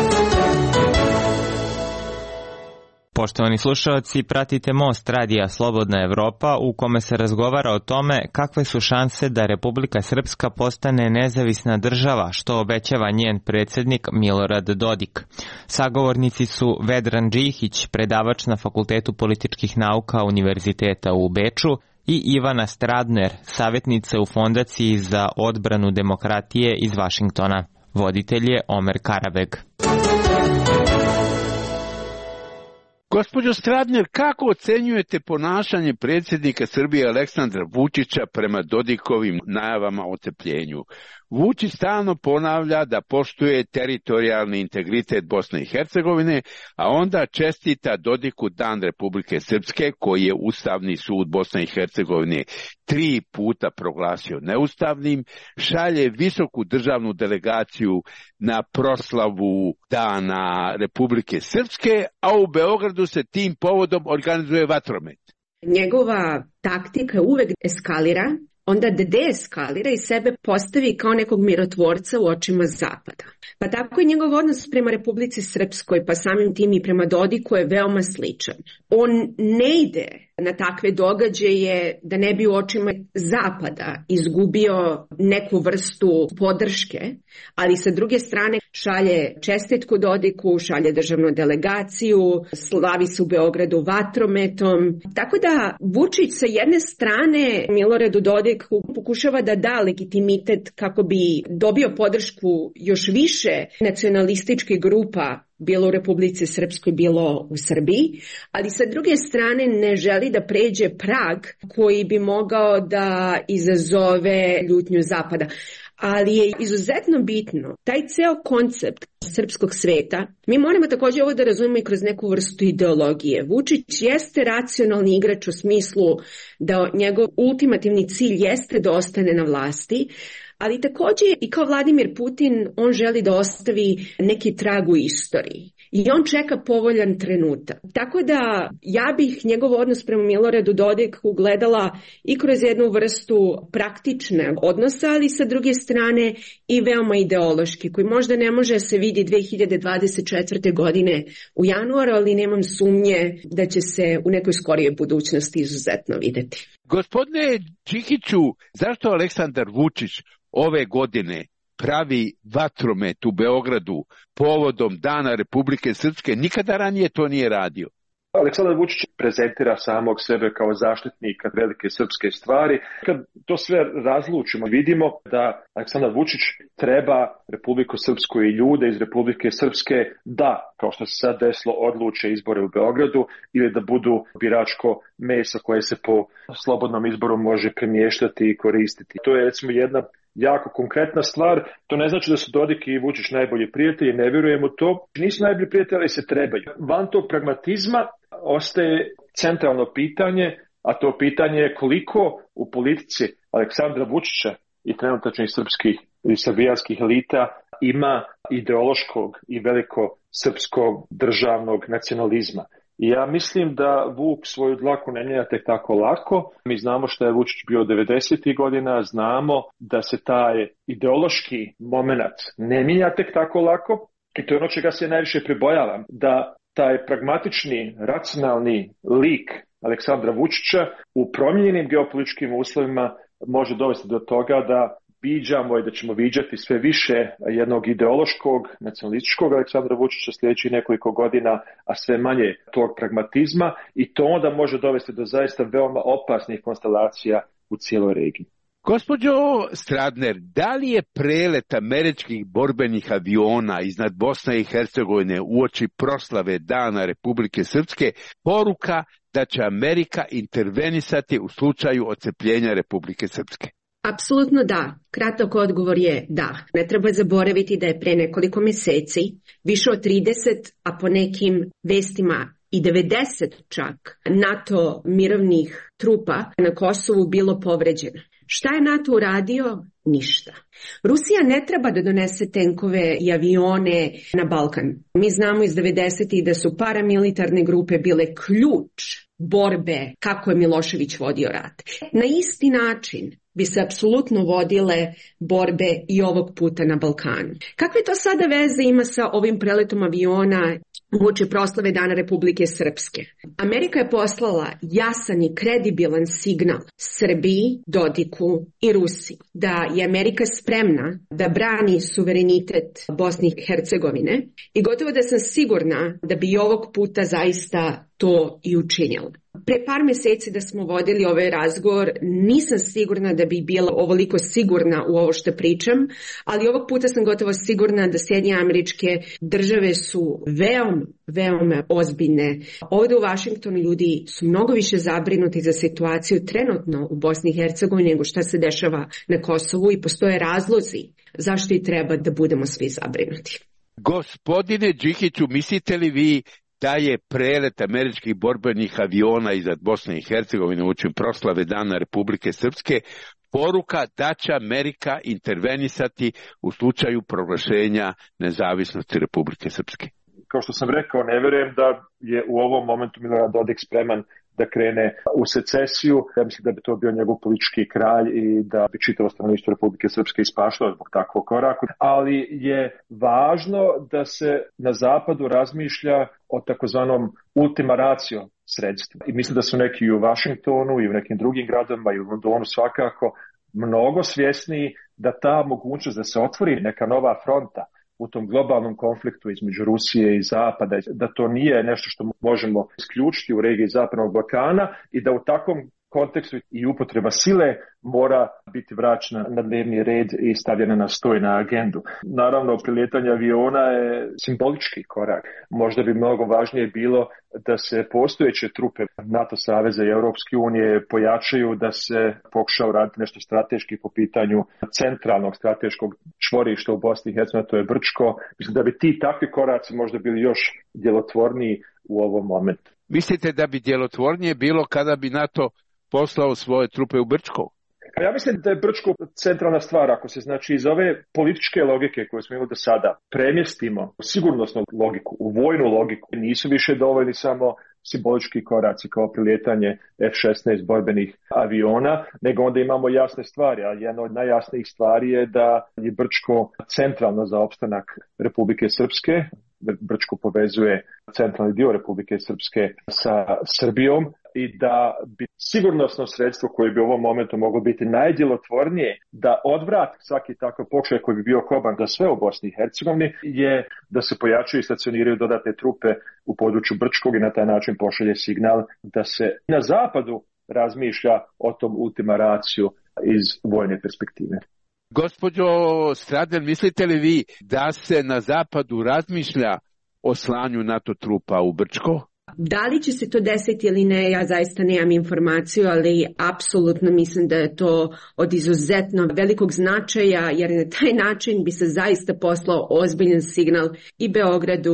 Poštovani slušalci, pratite Most radija Slobodna Evropa u kome se razgovara o tome kakve su šanse da Republika Srpska postane nezavisna država, što obećava njen predsjednik Milorad Dodik. Sagovornici su Vedran Džihić, predavač na Fakultetu političkih nauka Univerziteta u Beču, i Ivana Stradner, savjetnica u Fondaciji za odbranu demokratije iz Vašingtona. Voditelj je Omer Karabeg. Gospođo Stradner, kako ocenjujete ponašanje predsjednika Srbije Aleksandra Vučića prema Dodikovim najavama o ocepljenju? Vučić stalno ponavlja da poštuje teritorijalni integritet Bosne i Hercegovine, a onda čestita Dodiku Dan Republike Srpske, koji je Ustavni sud Bosne i Hercegovine 3 puta proglasio neustavnim, šalje visoku državnu delegaciju na proslavu Dana Republike Srpske, a u Beogradu se tim povodom organizuje vatromet. Njegova taktika uvek eskalira, onda deeskalira i sebe postavi kao nekog mirotvorca u očima Zapada. Pa tako i njegov odnos prema Republici Srpskoj, pa samim tim i prema Dodiku je veoma sličan. On ne ide na takve događaje da ne bi u očima Zapada izgubio neku vrstu podrške, ali sa druge strane šalje čestitku Dodiku, šalje državnu delegaciju, slavi se u Beogradu vatrometom. Tako da Vučić sa jedne strane Miloradu Dodiku pokušava da da legitimitet kako bi dobio podršku još više nacionalističkih grupa, bilo u Republici Srpskoj, bilo u Srbiji, ali sa druge strane ne želi da pređe prag koji bi mogao da izazove ljutnju Zapada. Ali je izuzetno bitno, taj ceo koncept srpskog sveta, mi moramo također ovo da razumemo i kroz neku vrstu ideologije. Vučić jeste racionalni igrač u smislu da njegov ultimativni cilj jeste da ostane na vlasti, ali također i kao Vladimir Putin on želi da ostavi neki trag u istoriji i on čeka povoljan trenutak. Tako da ja bih njegov odnos prema Miloradu Dodiku gledala i kroz jednu vrstu praktične odnosa, ali sa druge strane i veoma ideološki, koji možda ne može se vidi 2024. godine u januaru, ali nemam sumnje da će se u nekoj skorijoj budućnosti izuzetno videti. Gospodine Čihiću, zašto Aleksandar Vučić ove godine pravi vatromet u Beogradu povodom Dana Republike Srpske? Nikada ranije to nije radio. Aleksandar Vučić prezentira samog sebe kao zaštitnika velike srpske stvari. Kad to sve razlučimo, vidimo da Aleksandar Vučić treba Republiku Srpsku i ljude iz Republike Srpske da, kao što se sad desilo, odluče izbore u Beogradu ili da budu biračko meso koje se po slobodnom izboru može premještati i koristiti. To je recimo jedna jako konkretna stvar. To ne znači da su Dodik i Vučić najbolji prijatelji, ne vjerujem u to. Nisu najbolji prijatelji, ali se trebaju. Van tog pragmatizma ostaje centralno pitanje, A to pitanje je koliko u politici Aleksandra Vučića i trenutačnih srpskih i srbijanskih elita ima ideološkog i veliko srpskog državnog nacionalizma. I ja mislim da Vuk svoju dlaku ne mijenja tek tako lako. Mi znamo što je Vučić bio 90. godina, znamo da se taj ideološki moment ne mijenja tek tako lako i to je ono čega se najviše pribojavam, da taj pragmatični, racionalni lik Aleksandra Vučića u promijenjenim geopolitičkim uslovima može dovesti do toga da viđamo i da ćemo viđati sve više jednog ideološkog, nacionalističkog Aleksandra Vučića sljedećih nekoliko godina, a sve manje tog pragmatizma i to onda može dovesti do zaista veoma opasnih konstelacija u cijeloj regiji. Gospođo Stradner, da li je prelet američkih borbenih aviona iznad Bosne i Hercegovine uoči proslave Dana Republike Srpske poruka da će Amerika intervenisati u slučaju odcepljenja Republike Srpske? Apsolutno da. Kratak odgovor je da. Ne treba zaboraviti da je pre nekoliko mjeseci više od 30, a po nekim vestima i 90 čak NATO mirovnih trupa na Kosovu bilo povređeno. Šta je NATO uradio? Ništa. Rusija ne treba da donese tenkove i avione na Balkan. Mi znamo iz 90-ih da su paramilitarne grupe bile ključ borbe kako je Milošević vodio rat. Na isti način bi se apsolutno vodile borbe i ovog puta na Balkanu. Kakve to sada veze ima sa ovim preletom aviona uoči proslave Dana Republike Srpske? Amerika je poslala jasan i kredibilan signal Srbiji, Dodiku i Rusiji da je Amerika spremna da brani suverenitet Bosne i Hercegovine i gotovo da sam sigurna da bi i ovog puta zaista to i učinila. Pre par mjeseci da smo vodili ovaj razgovor, nisam sigurna da bi bila ovoliko sigurna u ovo što pričam, ali ovog puta sam gotovo sigurna da Sjedinjene Američke Države su veoma ozbiljne. Ovdje u Vašingtonu ljudi su mnogo više zabrinuti za situaciju trenutno u Bosni i Hercegovini nego šta se dešava na Kosovu i postoje razlozi zašto i treba da budemo svi zabrinuti. Gospodine Đikiću, mislite li vi da je prelet američkih borbenih aviona iznad Bosne i Hercegovine uoči proslave Dana Republike Srpske poruka da će Amerika intervenisati u slučaju proglašenja nezavisnosti Republike Srpske? Kao što sam rekao, ne vjerujem da je u ovom momentu Milorad Dodik spreman da krene u secesiju. Ja mislim da bi to bio njegov politički kralj i da bi čitavo stanovništvo Republike Srpske ispaštalo zbog takvog koraka. Ali je važno da se na zapadu razmišlja o takozvanom ultima ratio sredstvu. I mislim da su neki i u Vašingtonu i u nekim drugim gradovima i u Londonu svakako mnogo svjesniji da ta mogućnost da se otvori neka nova fronta u tom globalnom konfliktu između Rusije i Zapada, da to nije nešto što možemo isključiti u regiji Zapadnog Balkana i da u takvom kontekstu i upotreba sile mora biti vraćena na dnevni red i stavljena na stoj na agendu. Naravno, prilijetanje aviona je simbolički korak. Možda bi mnogo važnije bilo da se postojeće trupe NATO saveza i Europske unije pojačaju, da se pokuša uraditi nešto strateški po pitanju centralnog strateškog čvorišta u Bosni i Hercegovini, to je Brčko. Mislim da bi ti takvi koraci možda bili još djelotvorniji u ovom momentu. Mislite da bi djelotvornije bilo kada bi NATO poslao svoje trupe u Brčko? Ja mislim da je Brčko centralna stvar. Ako se znači iz ove političke logike koje smo imali do sada premjestimo u sigurnosnu logiku, u vojnu logiku, nisu više dovoljni samo simbolički koraci kao prilijetanje F-16 borbenih aviona, nego onda imamo jasne stvari, a jedna od najjasnijih stvari je da je Brčko centralno za opstanak Republike Srpske. Brčko povezuje centralni dio Republike Srpske sa Srbijom i da bi sigurnosno sredstvo koje bi u ovom momentu moglo biti najdjelotvornije da odvrati svaki takav pokušaj koji bi bio koban za sve u Bosni i Hercegovini je da se pojačaju i stacioniraju dodatne trupe u području Brčkog i na taj način pošalje signal da se na zapadu razmišlja o tom ultima ratio iz vojne perspektive. Gospođo Stradner, mislite li vi da se na zapadu razmišlja o slanju NATO trupa u Brčko? Da li će se to desiti ili ne, ja zaista nemam informaciju, ali apsolutno mislim da je to od izuzetno velikog značaja, jer na taj način bi se zaista poslao ozbiljan signal i Beogradu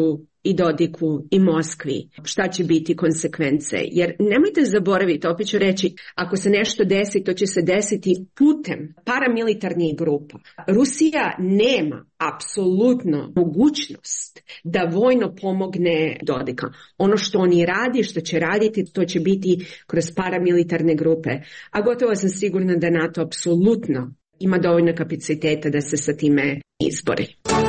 i Dodiku i Moskvi šta će biti konsekvence. Jer nemojte zaboraviti, opet ću reći, ako se nešto desi, to će se desiti putem paramilitarnih grupa. Rusija nema apsolutno mogućnost da vojno pomogne Dodika. Ono što oni radi, što će raditi, to će biti kroz paramilitarne grupe. A gotovo sam sigurna da NATO apsolutno ima dovoljno kapaciteta da se sa time izbori.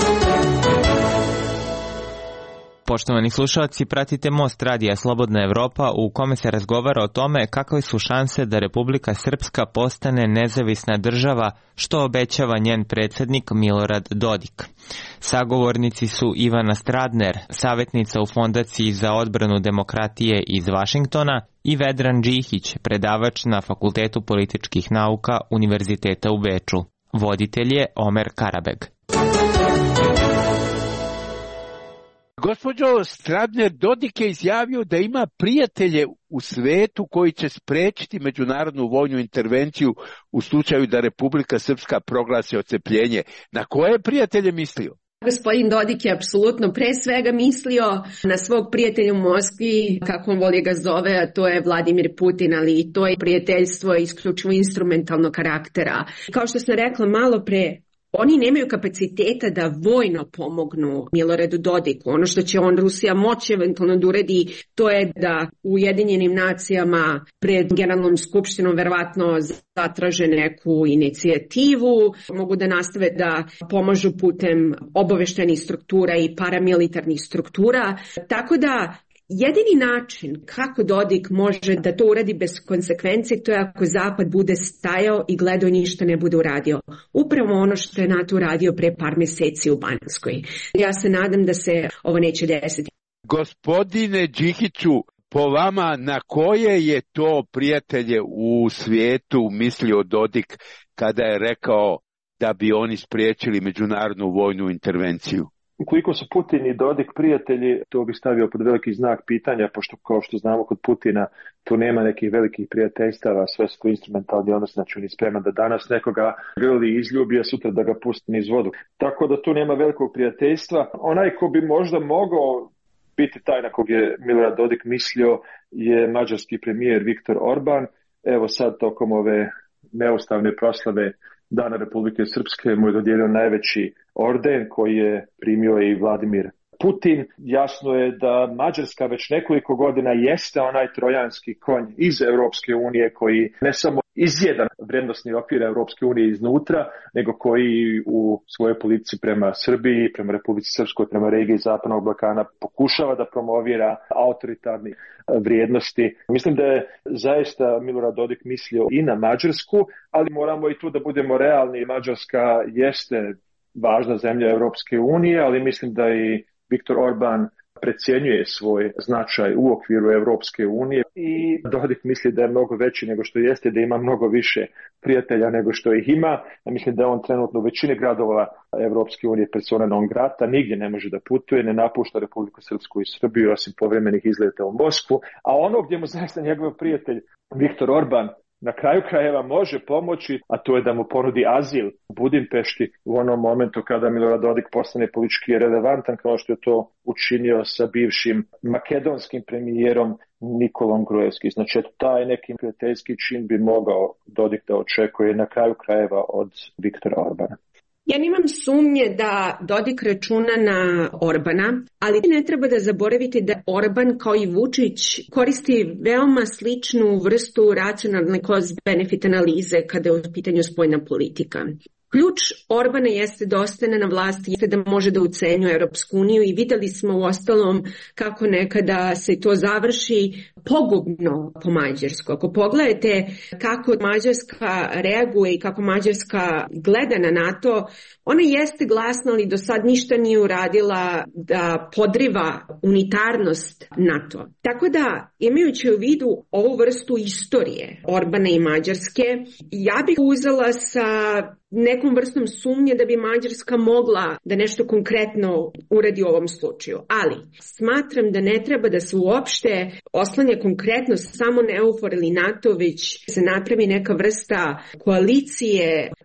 Poštovani slušalci, pratite Most radija Slobodna Evropa u kome se razgovara o tome kakve su šanse da Republika Srpska postane nezavisna država, što obećava njen predsjednik Milorad Dodik. Sagovornici su Ivana Stradner, savjetnica u Fondaciji za odbranu demokratije iz Vašingtona, i Vedran Džihić, predavač na Fakultetu političkih nauka Univerziteta u Beču. Voditelj je Omer Karabeg. Gospođo Stradner, Dodik je izjavio da ima prijatelje u svetu koji će spriječiti međunarodnu vojnu intervenciju u slučaju da Republika Srpska proglasi odcepljenje. Na koje prijatelje mislio? Gospodin Dodik je apsolutno pre svega mislio na svog prijatelja u Moskvi, kako on voli ga zove, a to je Vladimir Putin, ali to je prijateljstvo isključivo instrumentalnog karaktera. Kao što sam rekla malo pre, oni nemaju kapaciteta da vojno pomognu Miloradu Dodiku. Ono što će Rusija moći eventualno da uredi, to je da u Ujedinjenim nacijama pred Generalnom skupštinom verovatno zatraže neku inicijativu, mogu da nastave da pomažu putem obaveštajnih struktura i paramilitarnih struktura. Tako da jedini način kako Dodik može da to uradi bez konsekvencije, to je ako Zapad bude stajao i gledao, ništa ne bude uradio. Upravo ono što je NATO uradio pre par mjeseci u Banatskoj. Ja se nadam da se ovo neće desiti. Gospodine Džihiću, po vama na koje je to prijatelje u svijetu mislio Dodik kada je rekao da bi oni spriječili međunarodnu vojnu intervenciju? Ukoliko su Putin i Dodik prijatelji, to bi stavio pod veliki znak pitanja, pošto kao što znamo kod Putina tu nema nekih velikih prijateljstava, sve su to instrumentalni odnos, znači on je spreman da danas nekoga grli i izljubi, a sutra da ga pusti niz vodu. Tako da tu nema velikog prijateljstva. Onaj ko bi možda mogao biti taj na kog je Milorad Dodik mislio je mađarski premijer Viktor Orban. Evo sad tokom ove neustavne proslave Dana Republike Srpske mu je dodijelio najveći orden koji je primio i Vladimir Putin. Jasno je da Mađarska već nekoliko godina jeste onaj trojanski konj iz Europske unije koji ne samo izjeda vrijednosni okvir Europske unije iznutra, nego koji u svojoj politici prema Srbiji, prema Republici Srpskoj, prema regiji Zapadnog Balkana pokušava da promovira autoritarne vrijednosti. Mislim da je zaista Milorad Dodik mislio i na Mađarsku, ali moramo i tu da budemo realni. Mađarska jeste važna zemlja Europske unije, ali mislim da i Viktor Orban precjenjuje svoj značaj u okviru Europske unije i Dodik misli da je mnogo veći nego što jeste, da ima mnogo više prijatelja nego što ih ima. Mislim da je on trenutno u većini gradova Europske unije persona non grata, nigdje ne može da putuje, ne napušta Republiku Srpsku i Srbiju osim povremenih izleta u Moskvu, a ono gdje mu zaista njegov prijatelj Viktor Orban na kraju krajeva može pomoći, a to je da mu ponudi azil u Budimpešti u onom momentu kada Milorad Dodik postane politički relevantan, kao što je to učinio sa bivšim makedonskim premijerom Nikolom Gruevski. Znači, taj neki prijateljski čin bi mogao Dodik da očekuje na kraju krajeva od Viktora Orbana. Ja nemam sumnje da Dodik računa na Orbana, ali ne treba da zaboravite da Orban kao i Vučić koristi veoma sličnu vrstu racionalne cost-benefit analize kada je u pitanju spoljna politika. Ključ Orbana jeste da ostane na vlasti, jeste da može da ucenjuje Europsku uniju i videli smo u ostalom kako nekada se to završi pogubno po Mađarsku. Ako pogledate kako Mađarska reaguje i kako Mađarska gleda na NATO, ona jeste glasna, ali do sad ništa nije uradila da podriva unitarnost NATO. Tako da, imajući u vidu ovu vrstu istorije Orbana i Mađarske, ja bih uzela sa nekom vrstom sumnje da bi Mađarska mogla da nešto konkretno uradi u ovom slučaju. Ali smatram da ne treba da se uopšte oslanja konkretno samo na EUFOR ili NATO, već se napravi neka vrsta koalicije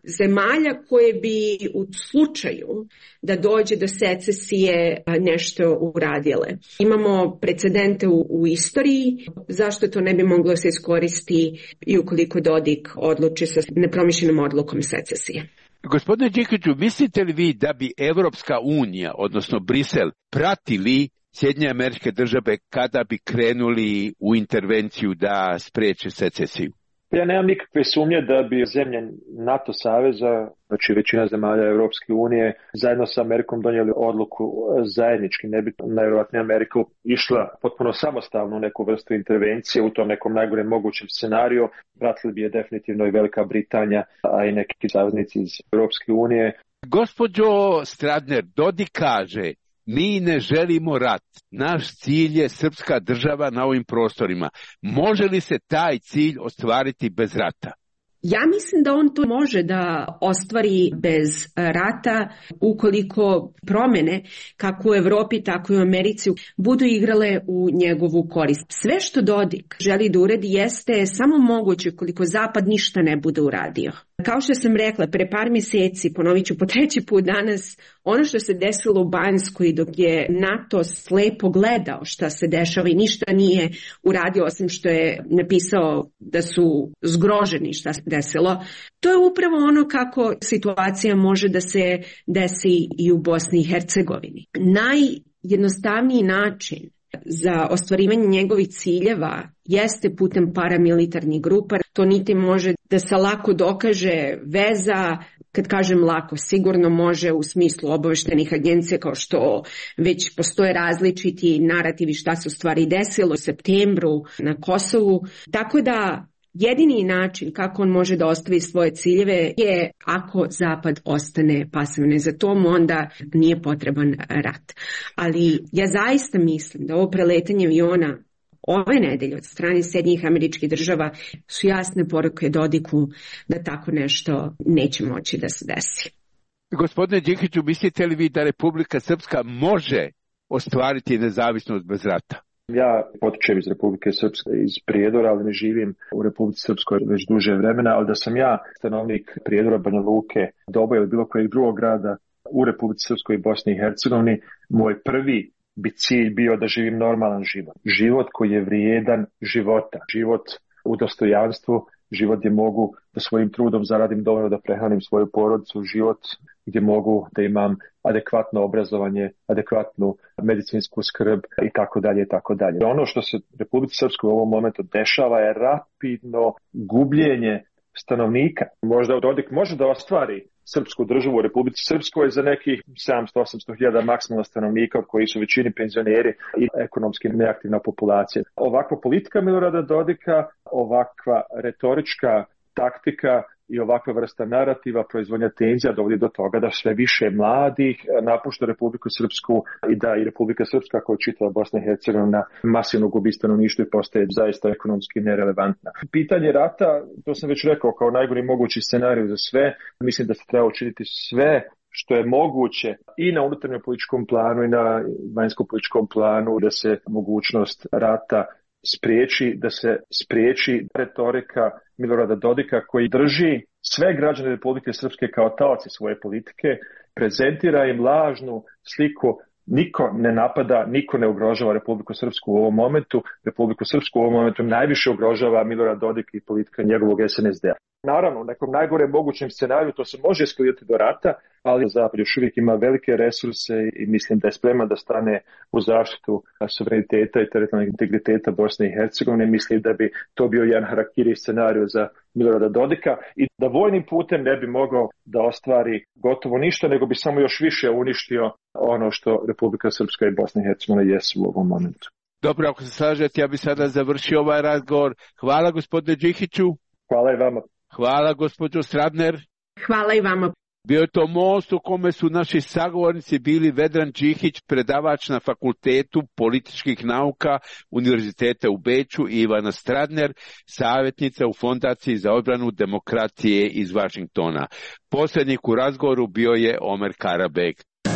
zemalja koje bi u slučaju da dođe do secesije nešto uradile. Imamo precedente u istoriji, zašto to ne bi moglo se iskoristi i ukoliko Dodik odluči sa nepromišljenom odlukom secesije. Gospodine Đikiću, mislite li vi da bi Evropska unija, odnosno Brisel, pratili Sjedinjene Američke Države kada bi krenuli u intervenciju da spreče secesiju? Ja nemam nikakve sumnje da bi zemlje NATO saveza, znači većina zemalja Evropske unije, zajedno sa Amerikom donijeli odluku zajednički. Ne bi najvjerojatnije Amerika išla potpuno samostalno u neku vrstu intervencije u tom nekom najgorem mogućem scenariju. Pratili bi je definitivno i Velika Britanija, a i neki saveznici iz Evropske unije. Gospođo Stradner, Dodik kaže: mi ne želimo rat. Naš cilj je srpska država na ovim prostorima. Može li se taj cilj ostvariti bez rata? Ja mislim da on to može da ostvari bez rata ukoliko promene kako u Evropi tako i u Americi budu igrale u njegovu korist. Sve što Dodik želi da uradi jeste samo moguće ukoliko Zapad ništa ne bude uradio. Kao što sam rekla, pre par mjeseci, ponovit ću po treći put danas, ono što se desilo u Banjskoj dok je NATO slepo gledao šta se dešava i ništa nije uradio osim što je napisao da su zgroženi šta se desilo, to je upravo ono kako situacija može da se desi i u Bosni i Hercegovini. Najjednostavniji način za ostvarivanje njegovih ciljeva jeste putem paramilitarnih grupa. To niti može da se lako dokaže veza, kad kažem lako, sigurno može u smislu obaveštenih agencija kao što već postoje različiti narativi šta se u stvari desilo u septembru na Kosovu. Tako da jedini način kako on može da ostvari svoje ciljeve je ako Zapad ostane pasivan. Za to mu onda nije potreban rat. Ali ja zaista mislim da ovo preletanje aviona ove nedelje od strane Sjedinjenih Američkih Država su jasne poruke Dodiku da tako nešto neće moći da se desi. Gospodine Đikiću, mislite li vi da Republika Srpska može ostvariti nezavisnost bez rata? Ja potičem iz Republike Srpske, iz Prijedora, ali ne živim u Republici Srpskoj već duže vremena, ali da sam ja stanovnik Prijedora, Banja Luke, Doboja ili bilo kojeg drugog grada u Republici Srpskoj i Bosni i Hercegovini, moj prvi bi cilj bio da živim normalan život. Život koji je vrijedan života. Život u dostojanstvu, život gdje mogu da svojim trudom zaradim dovoljno da prehranim svoju porodicu, život gdje mogu da imam adekvatno obrazovanje, adekvatnu medicinsku skrb i tako dalje i tako dalje. Ono što se Republici Srpskoj u ovom momentu dešava je rapidno gubljenje stanovnika. Možda Dodik može da ostvari srpsku državu u Republici Srpskoj za nekih 700-800 hiljada maksimalno stanovnika, koji su većini penzioneri i ekonomski neaktivna populacija. Ovakva politika Milorada Dodika, ovakva retorička taktika i ovakva vrsta narativa, proizvodnja tenzija dovodi do toga da sve više mladih napušta Republiku Srpsku i da i Republika Srpska, koja je čitava Bosna i Hercegovina, masivno gubi stanovništvo i postaje zaista ekonomski nerelevantna. Pitanje rata, to sam već rekao, kao najgori mogući scenarij za sve. Mislim da se treba učiniti sve što je moguće i na unutarnjem političkom planu i na vanjskom političkom planu da se mogućnost rata spriječi, da se spriječi retorika Milorada Dodika koji drži sve građane Republike Srpske kao taoci svoje politike, prezentira im lažnu sliku. Niko ne napada, niko ne ugrožava Republiku Srpsku u ovom momentu. Republiku Srpsku u ovom momentu najviše ugrožava Milorad Dodik i politika njegovog SNSD-a. Naravno, u nekom najgore mogućem scenariju to se može eskalirati do rata, ali Zapad još uvijek ima velike resurse i mislim da je spreman da stane u zaštitu suvereniteta i teritorijalnog integriteta Bosne i Hercegovine. Mislim da bi to bio jedan harakiri scenarij za Milorada Dodika i da vojnim putem ne bi mogao da ostvari gotovo ništa, nego bi samo još više uništio ono što Republika Srpska i Bosna i Hercegovina jesu u ovom momentu. Dobro, ako se slažete, ja bi sada završio ovaj razgovor. Hvala gospodine Đikiću. Hvala i vama. Hvala gospođo Stradner. Hvala i vama. Bio je to most u kome su naši sagovornici bili Vedran Đikić, predavač na Fakultetu političkih nauka Univerziteta u Beču, i Ivana Stradner, savjetnica u Fondaciji za odbranu demokratije iz Vašingtona. Posrednik u razgovoru bio je Omer Karabek.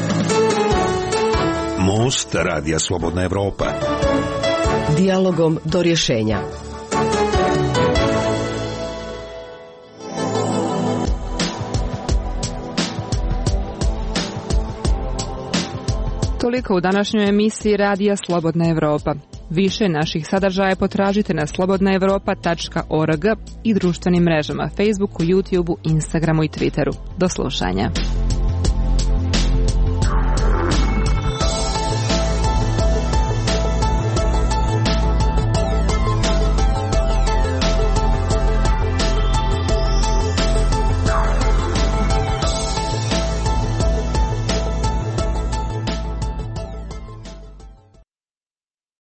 Most Radija Slobodna Evropa. Dijalogom do rješenja. Toliko u današnjoj emisiji Radija Slobodna Evropa. Više naših sadržaja potražite na slobodnaevropa.org i društvenim mrežama Facebooku, YouTubeu, Instagramu i Twitteru. Do slušanja.